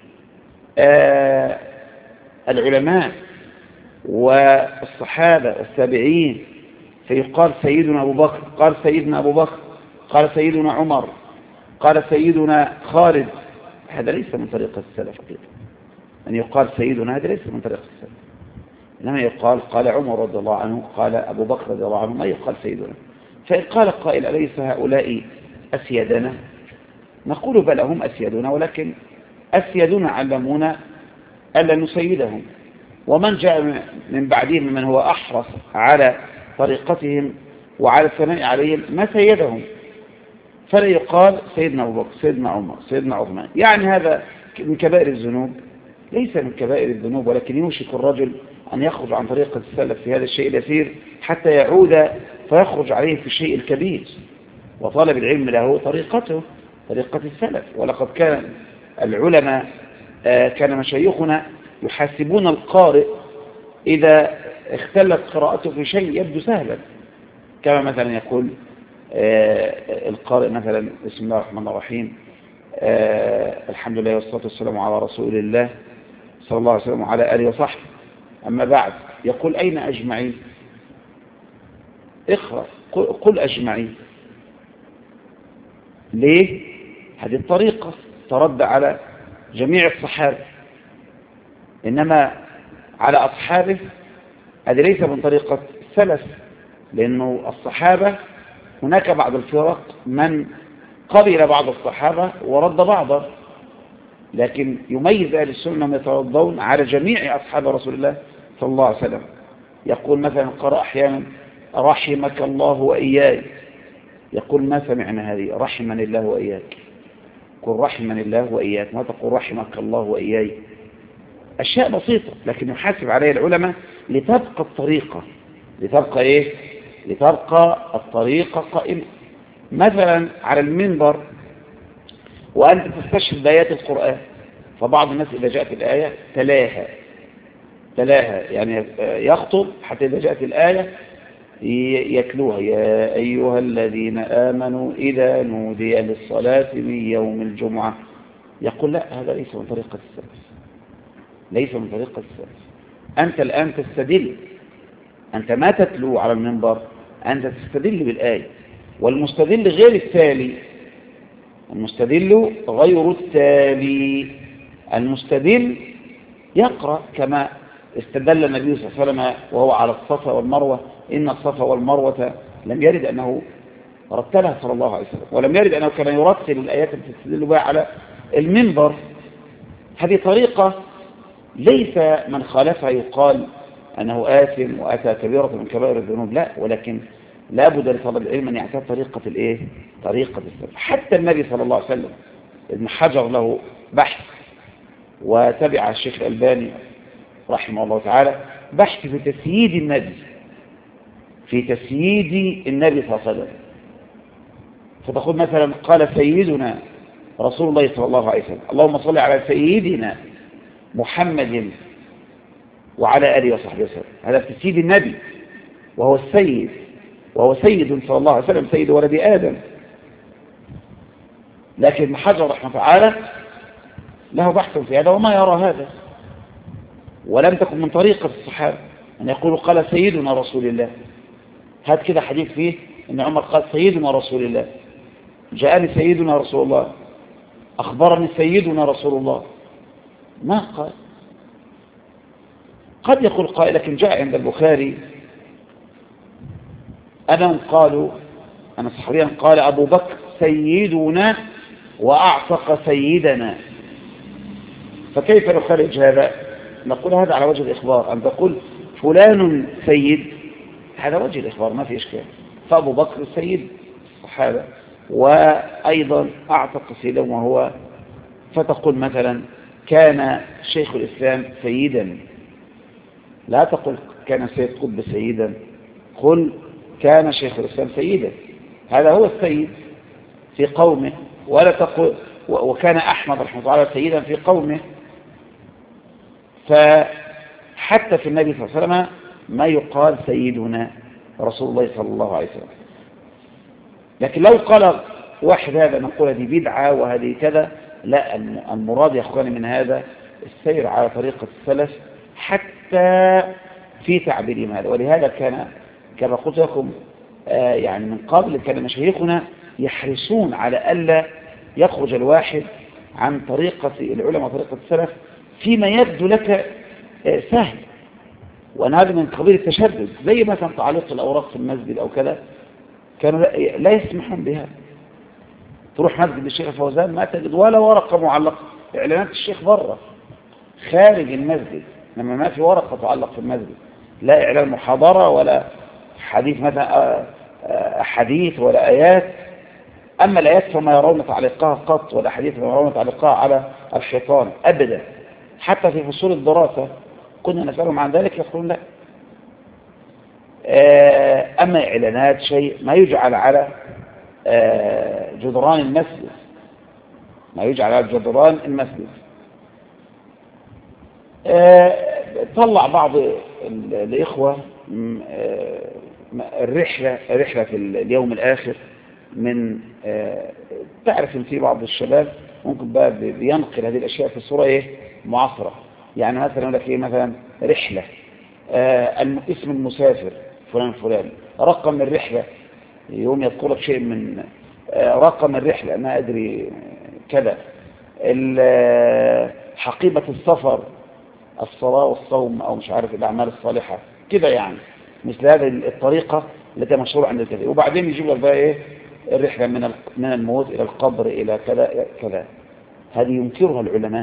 Speaker 1: آه العلماء والصحابة والتابعين، فيقال سيدنا أبو بكر، قال سيدنا أبو بكر، قال سيدنا عمر، قال سيدنا خالد، هذا ليس من طريقة السلف أكيد. أن يقال سيدنا هذا ليس من طريقة السلف، إنما يقال قال عمر رضي الله عنه، قال أبو بكر رضي الله عنه، ما يقال سيدنا. فإن قال قائل أليس هؤلاء أسيادنا؟ نقول بل هم أسيادنا، ولكن أسيادنا علمونا ألا نسيدهم، ومن جاء من بعدهم من هو أحرص على طريقتهم وعلى الثناء عليهم ما سيدهم، فلا يقال سيدنا أبو بكر، سيدنا عمر، سيدنا عثمان. يعني هذا من كبائر الذنوب، ليس من كبائر الذنوب، ولكن يوشك الرجل أن يخرج عن طريقة السلف في هذا الشيء اليسير حتى يعود فيخرج عليه في الشيء الكبير. وطالب العلم له طريقته، طريقة السلف. ولقد كان العلماء كان مشايخنا يحاسبون القارئ إذا اختلت قراءته في شيء يبدو سهلا، كما مثلا يقول آه القارئ مثلا بسم الله الرحمن الرحيم آه الحمد لله والصلاة والسلام على رسول الله صلى الله عليه وسلم وعلى آله وصحبه، أما بعد يقول أين أجمعين؟ اقرأ قل أجمعين. ليه؟ هذه الطريقة ترد على جميع الصحابة، إنما على أصحابه هذه ليس من طريقة السلف، لأنه الصحابة هناك بعض الفرق من قبل بعض الصحابة ورد بعضا، لكن يميز أهل السنة أنهم يتردون على جميع أصحاب رسول الله صلى الله عليه وسلم. يقول مثلا قرأ أحيانا رحمك الله وإياي، يقول ما سمعنا هذه رحمني الله وإياك، قل رحمني الله وإياك، ما تقول رحمك الله وإياي. أشياء بسيطة لكن يحاسب عليها العلماء لتبقى الطريقة، لتبقى إيه؟ لتبقى الطريقة قائمة. مثلا على المنبر وأنت تستشهد بآيات القرآن، فبعض الناس إذا جاءت الآية تلاها تلاها يعني يخطب حتى إذا جاءت الآية يتلوها يا أيها الذين آمنوا إذا نودي للصلاة من يوم الجمعة. يقول لا، هذا ليس من طريقة السلف، ليس من طريقة السلف. أنت الآن تستدل، أنت ما تتلو على المنبر، أنت تستدل بالآية، والمستدل غير التالي، المستدل غير التالي. المستدل يقرأ كما استدل النبي صلى الله عليه وسلم وهو على الصفا والمروة، إن الصفا والمروة لم يرد أنه رتلها صلى الله عليه وسلم، ولم يرد أنه كان يرتل الآيات التي تستدل بها على المنبر. هذه طريقة ليس من خالفها يقال أنه آثم وأتى كبيرة من كبائر الذنوب، لا، ولكن لا بد لطالب العلم أن يعتاد طريقة الإيه؟ طريقة السلف. حتى النبي صلى الله عليه وسلم ابن حجر له بحث، وتبع الشيخ الألباني رحمه الله تعالى بحث في تسييد النبي، في تسييد النبي صلى الله عليه وسلم. فتقول مثلا قال سيدنا رسول الله صلى الله عليه وسلم اللهم صل على سيدنا محمد وعلى آله وصحبه وسلم، هذا تسييد النبي وهو السيد، وهو سيد صلى الله عليه وسلم، سيد ولد آدم. لكن ابن حجر رحمه الله تعالى له بحث في هذا وما يرى هذا، ولم تكن من طريقة الصحابة أن يقولوا قال سيدنا رسول الله. هذا كده حديث فيه أن عمر قال سيدنا رسول الله، جاءني سيدنا رسول الله، أخبرني سيدنا رسول الله، ما قال. قد يقول قائل لكن جاء عند البخاري أنا قالوا أنا صحابيا قال أبو بكر سيدنا وأعتق سيدنا، فكيف نخرج هذا؟ نقول هذا على وجه الإخبار، أن تقول فلان سيد، هذا وجه الإخبار ما في إشكال. فأبو بكر سيد الصحابة، وأيضا أعتق سيدا وهو، فتقول مثلا كان شيخ الإسلام سيدا، لا تقل كان سيد قطب سيدا، قل كان شيخ الإسلام سيدا، هذا هو السيد في قومه. ولا تقل وكان أحمد رحمه الله سيدا في قومه. فحتى في النبي صلى الله عليه وسلم ما يقال سيدنا رسول الله صلى الله عليه وسلم. لكن لو قال واحد هذا نقول هذه بدعة وهذه كذا، لا، المراد يا أخواني من هذا السير على طريقة السلف حتى في تعبيرهم هذا. ولهذا كان كما قلت لكم آه يعني من قبل كان مشايخنا يحرصون على ألا يخرج الواحد عن طريقة العلماء وطريقة السلف فيما يبدو لك آه سهل، وأن هذا من قبيل التشدد، زي مثلا تعليق الأوراق في المسجد أو كذا، كانوا لا يسمحون بها. تروح مسجد الشيخ فوزان ما تجد ولا ورقة معلقة، إعلانات الشيخ بره خارج المسجد، لما ما في ورقة تعلق في المسجد، لا إعلان محاضرة ولا حديث مثلا حديث ولا آيات. أما الآيات فما يرون تعليقها قط، ولا حديث ما يرون تعليقها على الشيطان أبدا. حتى في فصول الدراسة كنا نسألهم عن ذلك يقولون لا. أما إعلانات شيء ما يجعل على جدران المسجد، ما يجعل على جدران المسجد. طلع بعض الإخوة الرحلة الرحلة في اليوم الآخر من تعرف ان في بعض الشباب ممكن بقى بينقل هذه الأشياء في صورة ايه معاصرة. يعني مثلا يقول لك ايه مثلا رحلة آه اسم المسافر فلان فلان، رقم الرحلة يوم يذكر لك شيء من آه رقم الرحلة ما أدري كذا، حقيبة السفر الصلاة والصوم أو مش عارف الأعمال الصالحة كده، يعني مثل هذه الطريقة التي مشهورة عند الكثير. وبعدين يجيب لك بقى ايه الرحلة من من الموت إلى القبر إلى كذا كذا. هذه ينكرها العلماء،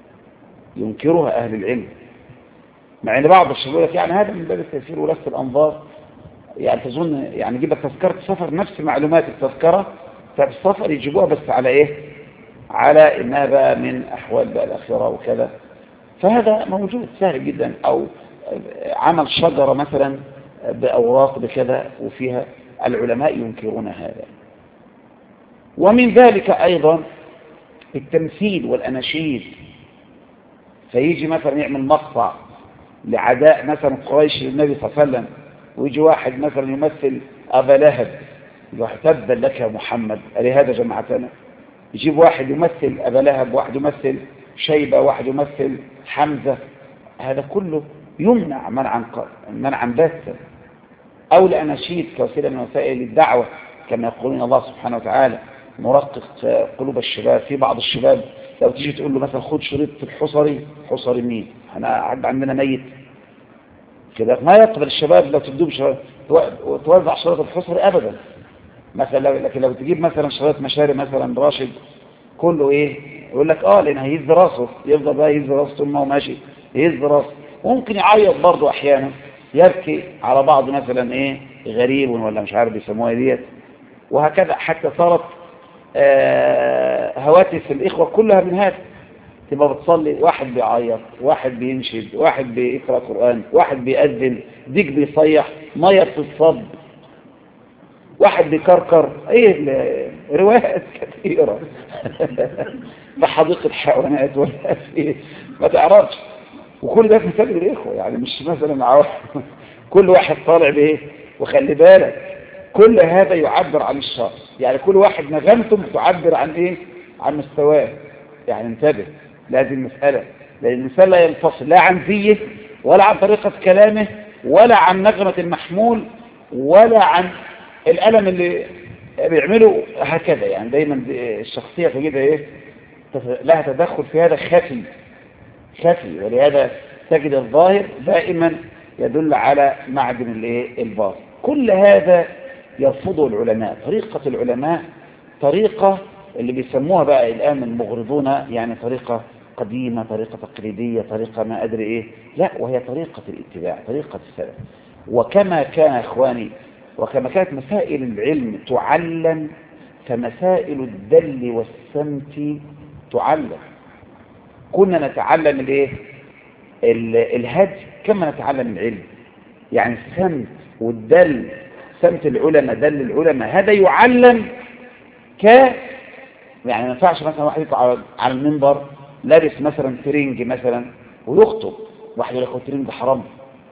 Speaker 1: ينكرها أهل العلم، مع ان بعض الشباب يقول لك يعني هذا من باب التيسير ولفت الأنظار. يعني تظن يعني يجيب لك تذكرة سفر نفس معلومات التذكرة بتاعت السفر يجيبوها بس على ايه على انها بقى من احوال بقى الاخره وكذا. فهذا موجود سهل جدا. او عمل شجره مثلا باوراق بكذا وفيها، العلماء ينكرون هذا. ومن ذلك ايضا التمثيل والاناشيد، فيجي مثلا يعمل مقطع لعداء مثلا قريش للنبي صلى الله عليه وسلم، ويجي واحد مثلا يمثل ابا لهب، يقول تبا لك يا محمد ألهذا جمعتنا. يجيب واحد يمثل أبا لهب، واحد يمثل شيبة، واحد يمثل حمزة. هذا كله يمنع منعا منعا باتا. أو الأناشيد كوسيلة من وسائل الدعوة، كما يقولون الله سبحانه وتعالى مرقق قلوب الشباب. في بعض الشباب لو تيجي تقول له مثلا خد شريط الحصري، حصري مين؟ احنا عندنا ميت كده، ما يقبل الشباب لو تدوب وتوزع شريط الحصري أبدا. مثلا لكن لو تجيب مثلا شريط مشاري مثلا راشد كله ايه يقول لك اه لان هيهز راسه، يفضل بقى يهز راسه طول ما هو ماشي يهز راسه، ممكن يعيط برضه احيانا، يبكي على بعض مثلا ايه غريب ولا مش عارف بيسموها ديت. وهكذا حتى صارت آه هواتف الاخوه كلها من هذا، تبقى بتصلي واحد بيعيط، واحد بينشد، واحد بيقرا قران، واحد بيأذن، ديك بيصيح، ميه بتتصب، واحد بيكركر، ايه روايات كثيرة في حديقة الحيوانات ولا في ما تعرفش. وكل ده في مساجد الاخوة، يعني مش مثلا عو... كل واحد طالع بايه. وخلي بالك كل هذا يعبر عن الشر، يعني كل واحد نغمته تعبر عن ايه عن مستواه. يعني انتبه لهذه المسألة، لأن الإنسان لا ينفصل لا عن زيه ولا عن طريقة كلامه ولا عن نغمة المحمول ولا عن الألم اللي بيعمله هكذا. يعني دايما الشخصية تجدها ايه لها تدخل في هذا خفي خفي، ولهذا تجد الظاهر دائما يدل على معدن الايه الباطن. كل هذا يرفضه العلماء. طريقة العلماء طريقة اللي بيسموها بقى الآن المغرضون يعني طريقة قديمة، طريقة تقليدية، طريقة ما أدري إيه، لا، وهي طريقة الاتباع، طريقة السلف. وكما كان إخواني وكما كانت مسائل العلم تعلم، فمسائل الدل والسمت تعلم. كنا نتعلم الايه الهدي كما نتعلم العلم. يعني السمت والدل، سمت العلماء دل العلماء، هذا يعلم ك يعني ما ينفعش مثلا واحد يطلع على المنبر لابس مثلا ترنج مثلا ويخطب، واحد يقول لك هو الترنج ده حرام.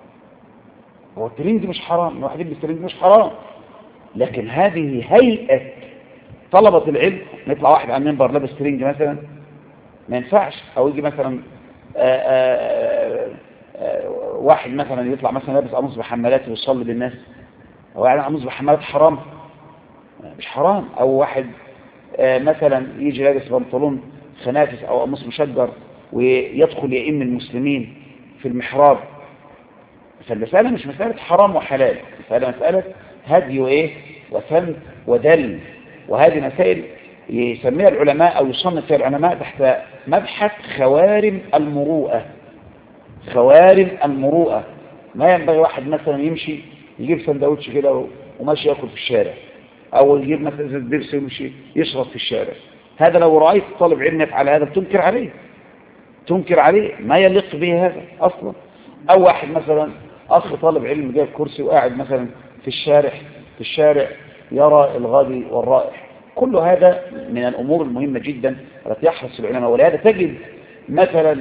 Speaker 1: هو الترنج مش حرام، واحد يلبس ترنج مش حرام، لكن هذه هيئة طلبة العلم. يطلع واحد على المنبر لابس ترنج مثلا ما ينفعش. او يجي مثلا آآ آآ آآ واحد مثلا يطلع مثلا لابس قميص بحمالات ويصلي بالناس، هو يعني قميص بحمالات حرام؟ مش حرام. او واحد مثلا يجي لابس بنطلون خنافس او قميص مشجر ويدخل يئم المسلمين في المحراب. فالمسألة مش مسألة حرام وحلال، مسألة مسألة هدي وايه وسمت ودل. وهذه مسائل يسميها العلماء او يصنف فيها العلماء تحت مبحث خوارم المروءة. خوارم المروءة. ما ينبغي واحد مثلا يمشي يجيب سندوتش كده وماشي ياكل في الشارع، او يجيب مثلا ازازه بيبسي ويمشي يشرب في الشارع. هذا لو رأيت طالب علم يفعل هذا تنكر عليه، تنكر عليه، ما يليق به هذا اصلا. او واحد مثلا اخ طالب علم جايب كرسي وقاعد مثلا في الشارع في الشارع يرى الغادي والرائح. كل هذا من الامور المهمه جدا التي يحرص العلماء. ولهذا تجد مثلا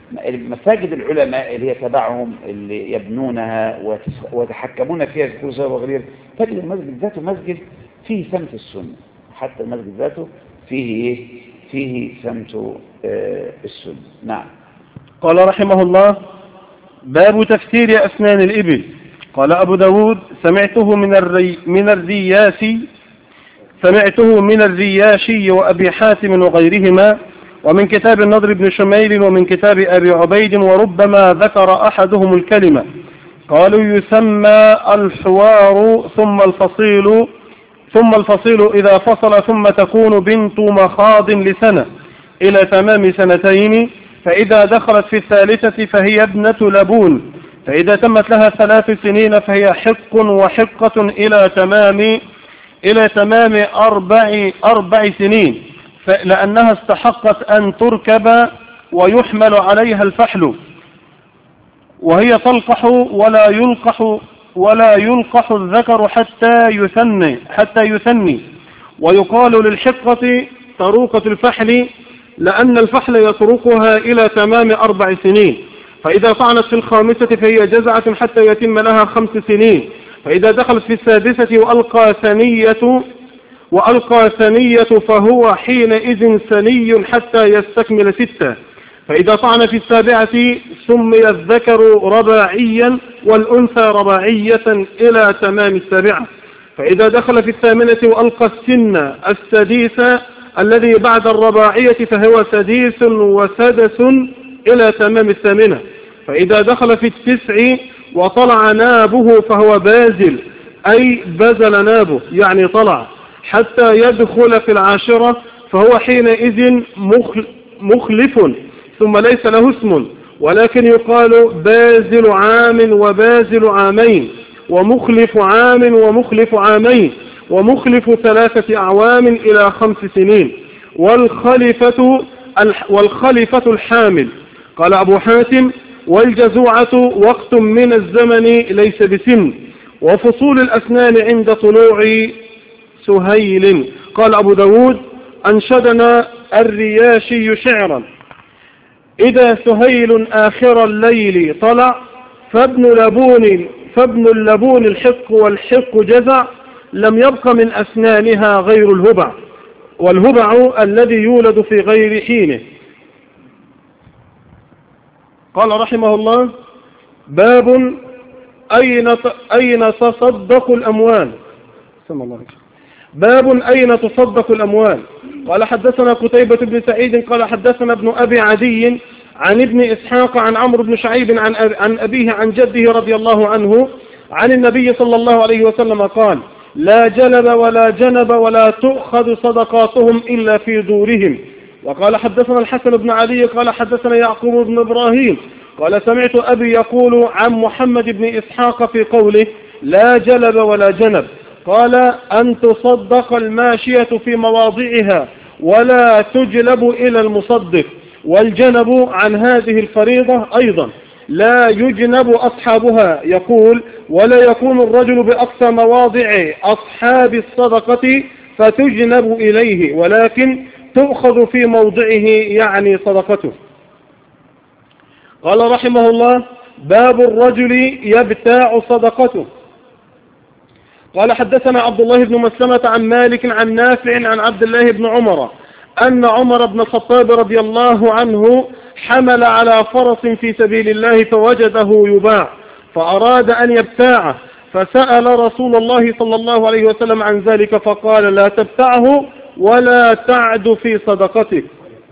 Speaker 1: مساجد العلماء اللي هي تبعهم اللي يبنونها ويتحكمون فيها في كل صغير وغير، تجد المسجد ذاته مسجد فيه سمت السنة، حتى المسجد ذاته فيه إيه؟ فيه سمت آه السنة. نعم.
Speaker 2: قال رحمه الله: باب تفسير أسنان الإبل. قال أبو داود: سمعته من الري من الرياسي سمعته من الرياشي وأبي حاتم وغيرهما، ومن كتاب النضر بن شميل، ومن كتاب أبي عبيد، وربما ذكر أحدهم الكلمة. قالوا: يسمى الحوار ثم الفصيل ثم الفصيل إذا فصل، ثم تكون بنت مخاض لسنة إلى تمام سنتين، فإذا دخلت في الثالثة فهي ابنة لبون، فإذا تمت لها ثلاث سنين فهي حق وحقة إلى تمام إلى تمام أربع أربع سنين، لأنها استحقت أن تركب ويحمل عليها الفحل، وهي تلقح ولا يلقح ولا يلقح الذكر حتى يثني حتى يثني ويقال للحقة طروقة الفحل، لأن الفحل يطرقها إلى تمام أربع سنين، فإذا طعنت في الخامسة فهي جزعة حتى يتم لها خمس سنين، فإذا دخلت في السادسة وألقى ثنية وألقى ثنية فهو حينئذ ثني حتى يستكمل ستة، فإذا طعن في السابعة سمي الذكر رباعيا والأنثى رباعية إلى تمام السابعة، فإذا دخل في الثامنة وألقى السن السديس الذي بعد الرباعية فهو سديس وسدس إلى تمام الثامنة، فإذا دخل في التسع وطلع نابه فهو بازل، أي بزل نابه يعني طلع، حتى يدخل في العاشرة فهو حينئذ مخلف، ثم ليس له اسم، ولكن يقال بازل عام وبازل عامين، ومخلف عام ومخلف عامين، ومخلف ثلاثة أعوام إلى خمس سنين، والخلفة والخلفة الحامل. قال أبو حاتم: والجزوعة وقت من الزمن ليس بسن، وفصول الأسنان عند طلوع سهيل. قال أبو داود: أنشدنا الرياشي شعرا: إذا سهيل آخر الليل طلع، فابن لبون فابن اللبون الحق والحق جزع، لم يبق من أسنانها غير الهبع، والهبع الذي يولد في غير حينه. قال رحمه الله: باب أين أين تصدق الأموال. باب أين تصدق الأموال. قال حدثنا قتيبة بن سعيد قال حدثنا ابن أبي عدي عن ابن إسحاق عن عمرو بن شعيب عن عن أبيه عن جده رضي الله عنه عن النبي صلى الله عليه وسلم قال: لا جلب ولا جنب ولا تؤخذ صدقاتهم إلا في دورهم. وقال حدثنا الحسن بن علي قال حدثنا يعقوب بن إبراهيم قال سمعت أبي يقول عن محمد بن إسحاق في قوله: لا جلب ولا جنب، قال: أن تصدق الماشية في مواضعها ولا تجلب إلى المصدق. والجنب عن هذه الفريضة أيضا لا يجنب أصحابها، يقول: ولا يكون الرجل بأقصى مواضع أصحاب الصدقة فتجنب إليه، ولكن تؤخذ في موضعه يعني صدقته. قال رحمه الله: باب الرجل يبتاع صدقته. قال حدثنا عبد الله بن مسلمة عن مالك عن نافع عن عبد الله بن عمر أن عمر بن الخطاب رضي الله عنه حمل على فرس في سبيل الله فوجده يباع فأراد أن يبتاعه، فسأل رسول الله صلى الله عليه وسلم عن ذلك فقال: لا تبتعه ولا تعد في صدقتك.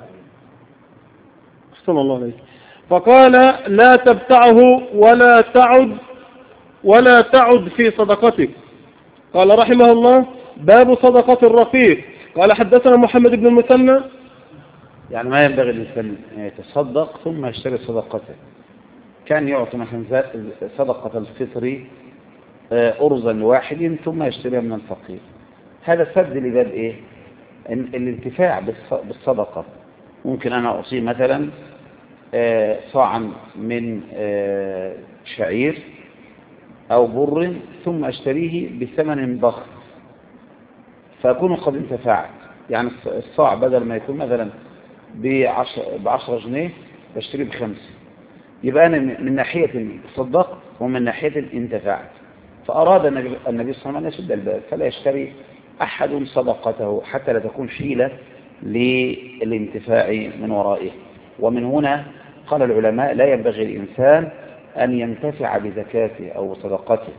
Speaker 2: صلى الله عليه فقال: لا تبتعه ولا تعد ولا تعد في صدقتك. قال رحمه الله: باب صدقة الرقيق. قال حدثنا محمد بن المثنى.
Speaker 1: يعني ما ينبغي الإنسان يتصدق ثم يشتري صدقته، كان يعطي مثلا صدقة الفطر أرزا واحد ثم يشتريها من الفقير، هذا سد لباب إيه؟ الانتفاع بالصدقة. ممكن أنا أعطيه مثلا صاعا من شعير أو بر ثم أشتريه بثمن ضخم فأكون قد انتفعت، يعني الصاع بدل ما يكون مثلا بعشرة جنيه بشتري بخمسة، يبقى أنا من ناحية صدقت ومن ناحية انتفعت. فأراد النبي صلى الله عليه وسلم أن يسد الباب، فلا يشتري أحد صدقته حتى لا تكون حيلة للانتفاع من ورائه. ومن هنا قال العلماء لا ينبغي الإنسان أن ينتفع بزكاته أو صدقته.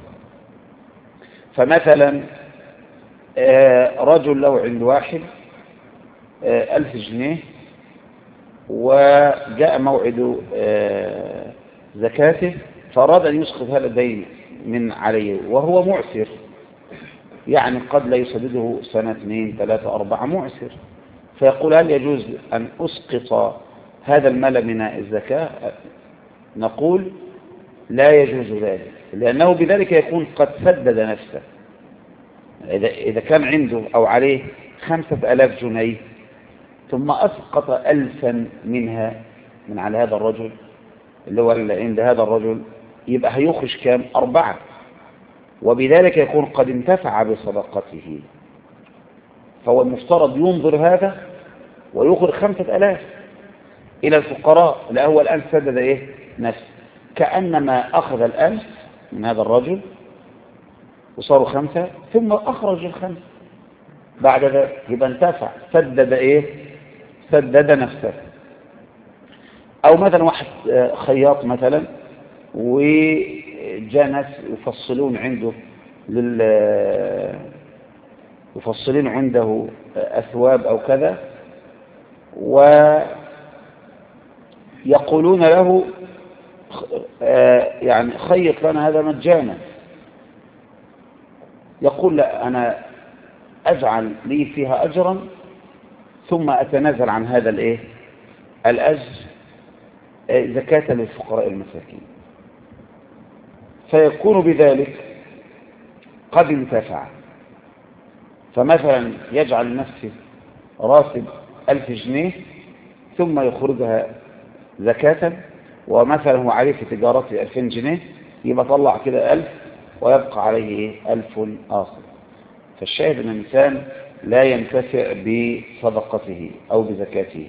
Speaker 1: فمثلا رجل له عند واحد ألف جنيه، وجاء موعد زكاته فأراد أن يسقط هذا الدين من عليه وهو معسر، يعني قد لا يسدده سنة اثنين ثلاثة أربعة، معسر. فيقول هل يجوز أن أسقط هذا المال من الزكاة؟ نقول لا يجوز ذلك، لأنه بذلك يكون قد سدد نفسه. إذا كان عنده أو عليه خمسة ألاف جنيه ثم أسقط ألفا منها من على هذا الرجل اللي هو عند هذا الرجل، يبقى هيخرج كام؟ أربعة، وبذلك يكون قد انتفع بصدقته. فهو المفترض ينظر هذا ويخرج خمسة ألاف إلى الفقراء، لا هو الآن سدد إيه؟ نفسه، كأنما أخذ الألف من هذا الرجل وصاروا خمسة ثم أخرج الخمسة بعد ذلك، يبقى انتفع، سدد إيه؟ سدد نفسه. أو مثلا واحد خياط مثلا وجاء ناس يفصلون عنده لل يفصلون عنده أثواب أو كذا، ويقولون له يعني خيط لنا هذا مجانا، يقول لا أنا أجعل لي فيها أجرا ثم أتنازل عن هذا الإيه؟ الأجر زكاة للفقراء المساكين، فيكون بذلك قد انتفع. فمثلا يجعل لنفسه راتب ألف جنيه ثم يخرجها زكاة، ومثلا هو عليه في تجارته ألفين جنيه، يبقى طلع كده ألف ويبقى عليه ألف آخر. فالشاهد أن الإنسان لا ينتفع بصدقته أو بزكاته.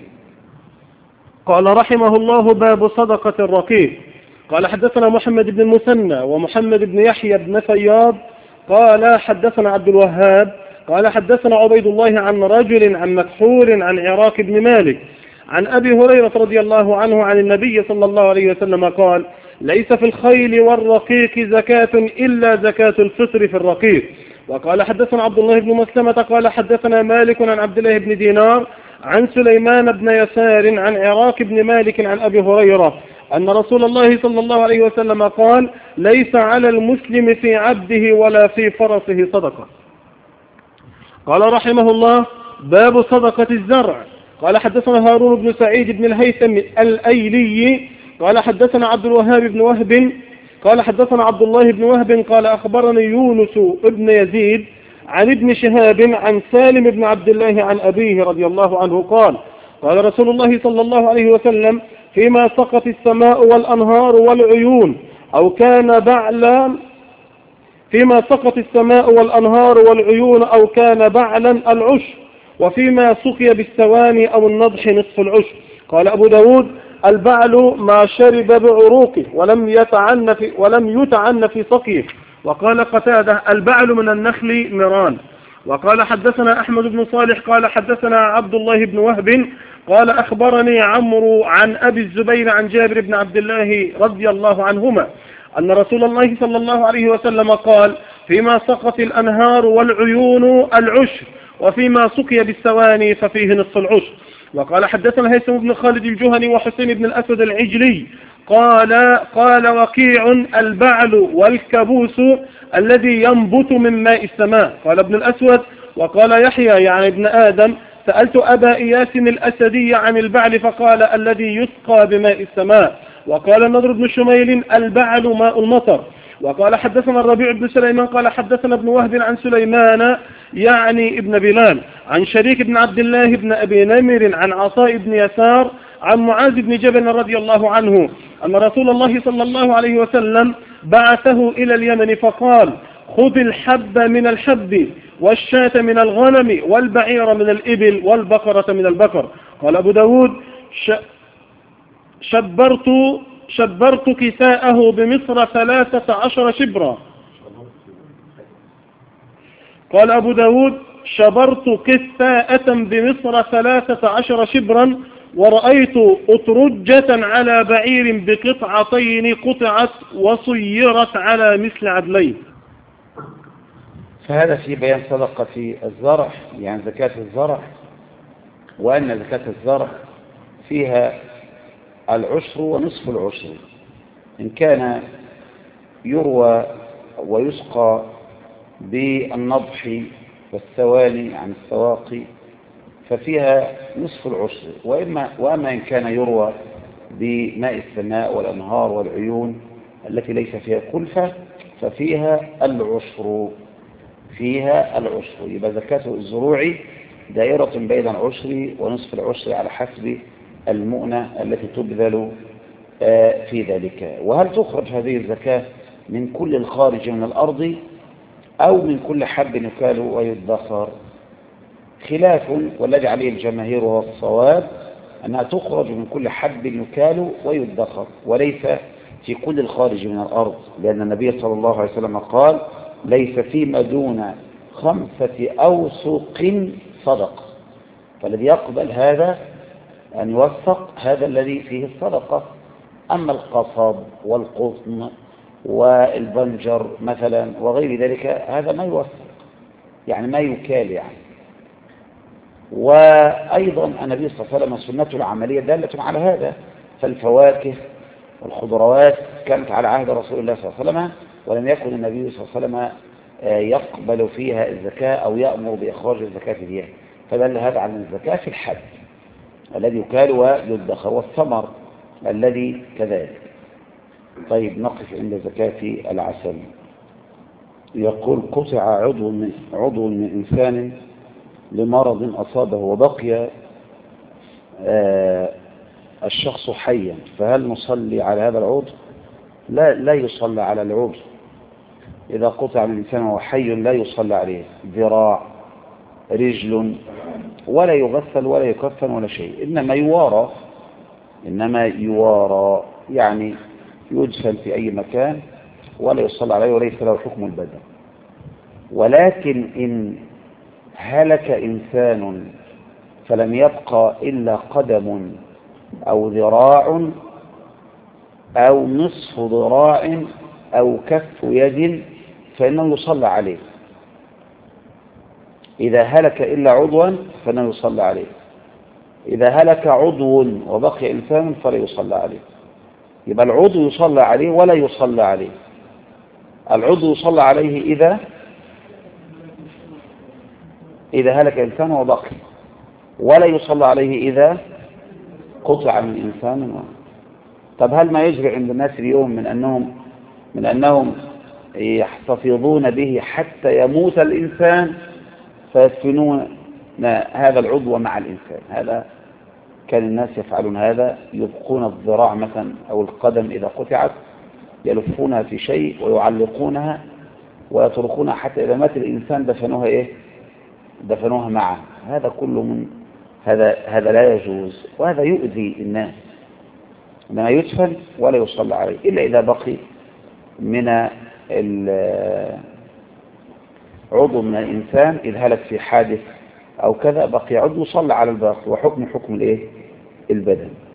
Speaker 2: قال رحمه الله: باب صدقة الرقيق. قال حدثنا محمد بن المثنى ومحمد بن يحيى بن فياض قال حدثنا عبد الوهاب قال حدثنا عبيد الله عن رجل عن مكحول عن عراك بن مالك عن أبي هريرة رضي الله عنه عن النبي صلى الله عليه وسلم قال: ليس في الخيل والرقيق زكاة إلا زكاة الفطر في الرقيق. وقال حدثنا عبد الله بن مسلمة قال حدثنا مالك عن عبد الله بن دينار عن سليمان بن يسار عن عراك بن مالك عن أبي هريرة أن رسول الله صلى الله عليه وسلم قال: ليس على المسلم في عبده ولا في فرسه صدقة. قال رحمه الله: باب صدقة الزرع. قال حدثنا هارون بن سعيد بن الهيثم الأيلي قال حدثنا عبد الوهاب بن وهب قال حدثنا عبد الله بن وهب قال أخبرني يونس بن يزيد عن ابن شهاب عن سالم بن عبد الله عن أبيه رضي الله عنه قال: قال رسول الله صلى الله عليه وسلم: فيما سقط السماء والأنهار والعيون أو كان بعلا فيما سقط السماء والأنهار والعيون أو كان بعلا العشر، وفيما سقي بالثواني أو النضح نصف العشر. قال أبو داود: البعل ما شرب بعروقه ولم يتعن في ولم يتعن في سقيه. وقال قتادة: البعل من النخل مران. وقال حدثنا أحمد بن صالح قال حدثنا عبد الله بن وهب قال أخبرني عمرو عن أبي الزبير عن جابر بن عبد الله رضي الله عنهما أن رسول الله صلى الله عليه وسلم قال: فيما سقط الأنهار والعيون العشر، وفيما سقي بالثواني ففيه نصف العشر. وقال حدثنا هيثم بن خالد الجهني وحسين بن الأسود العجلي قال قال وكيع: البعل والكبوس الذي ينبت من ماء السماء. قال ابن الأسود: وقال يحيى يعني ابن آدم: سألت أبا إياس الأسدي عن البعل فقال: الذي يسقى بماء السماء. وقال النضر بن شميل: البعل ماء المطر. وقال حدثنا الربيع بن سليمان قال حدثنا ابن وهب عن سليمان يعني ابن بلال عن شريك بن عبد الله بن أبي نمر عن عطاء بن يسار عن معاذ بن جبل رضي الله عنه أن رسول الله صلى الله عليه وسلم بعثه إلى اليمن فقال: خذ الحب من الحب والشاة من الغنم والبعير من الإبل والبقرة من البقر. قال أبو داود: ش... شبرت شبرت كساءه بمصر ثلاثة عشر شبرا. قال أبو داود شبرت كساءة بمصر ثلاثة عشر شبرا ورأيت أترجة على بعير بقطعتين قطعت وصيرت على مثل عدلين.
Speaker 1: فهذا في بيان صدقة في الزرع، يعني زكاة الزرع، وأن زكاة الزرع فيها العشر ونصف العشر إن كان يروى ويسقى بالنضح والثواني عن السواقي ففيها نصف العشر، وإما وأما إن كان يروى بماء السماء والأنهار والعيون التي ليس فيها كلفة ففيها العشر فيها العشر. يبقى زكاة الزروع دائرة بين العشر ونصف العشر على حسب المؤنة التي تبذل في ذلك. وهل تخرج هذه الزكاة من كل الخارج من الأرض أو من كل حب يكال ويدخر؟ خلاف، والذي عليه الجماهير وهو الصواب أنها تخرج من كل حب يكال ويدخر وليس في كل الخارج من الأرض، لأن النبي صلى الله عليه وسلم قال ليس فيما دون خمسة أوسق صدقة. فالذي يقبل هذا أن يوثق هذا الذي فيه الصدقة. أما القصب والقطن والبنجر مثلا وغير ذلك هذا ما يوثق، يعني ما يكال يعني. وأيضا النبي صلى الله عليه وسلم سنته العملية دالة على هذا، فالفواكه والخضروات كانت على عهد رسول الله صلى الله عليه وسلم ولم يكن النبي صلى الله عليه وسلم يقبل فيها الزكاة أو يأمر بإخراج الزكاة فيها، فدل هذا عن الزكاة في الحب الذي يكال ويدخر والثمر الذي كذلك. طيب نقف عند زكاة العسل. يقول قطع عضو من, عضو من إنسان لمرض أصابه وبقي آه الشخص حيا، فهل نصلي على هذا العضو؟ لا لا يصلى على العضو. إذا قطع من الإنسان وهو حي لا يصلى عليه، ذراع رجل ولا يغسل ولا يكفن ولا شيء، إنما يوارى إنما يوارى يعني يدفن في أي مكان ولا يصلى عليه وليس له حكم البدن. ولكن إن هلك إنسان فلم يبقى إلا قدم أو ذراع أو نصف ذراع أو كف يد فإنه يصلى عليه. إذا هلك إلا عضوا فإنه يصلى عليه، إذا هلك عضو وبقي إنسان فلا يصلى عليه. يبقى العضو يصلى عليه ولا يصلى عليه. العضو يصلى عليه إذا إذا هلك إنسان وبقي، ولا يصلى عليه إذا قطع من إنسان. طب هل ما يجري عند الناس اليوم من أنهم من أنهم يحتفظون به حتى يموت الإنسان فيدفنون هذا العضو مع الإنسان؟ هذا كان الناس يفعلون هذا، يبقون الذراع مثلا أو القدم إذا قطعت يلفونها في شيء ويعلقونها ويتركونها حتى إذا مات الإنسان دفنوها إيه؟ دفنوها معه. هذا كله من هذا هذا لا يجوز، وهذا يؤذي الناس. إنما يدفن ولا يصلى عليه إلا إذا بقي من عضو من الإنسان إذ هلك في حادث أو كذا بقي عضو صلى على الباقي، وحكم حكم الإيه؟ البدن.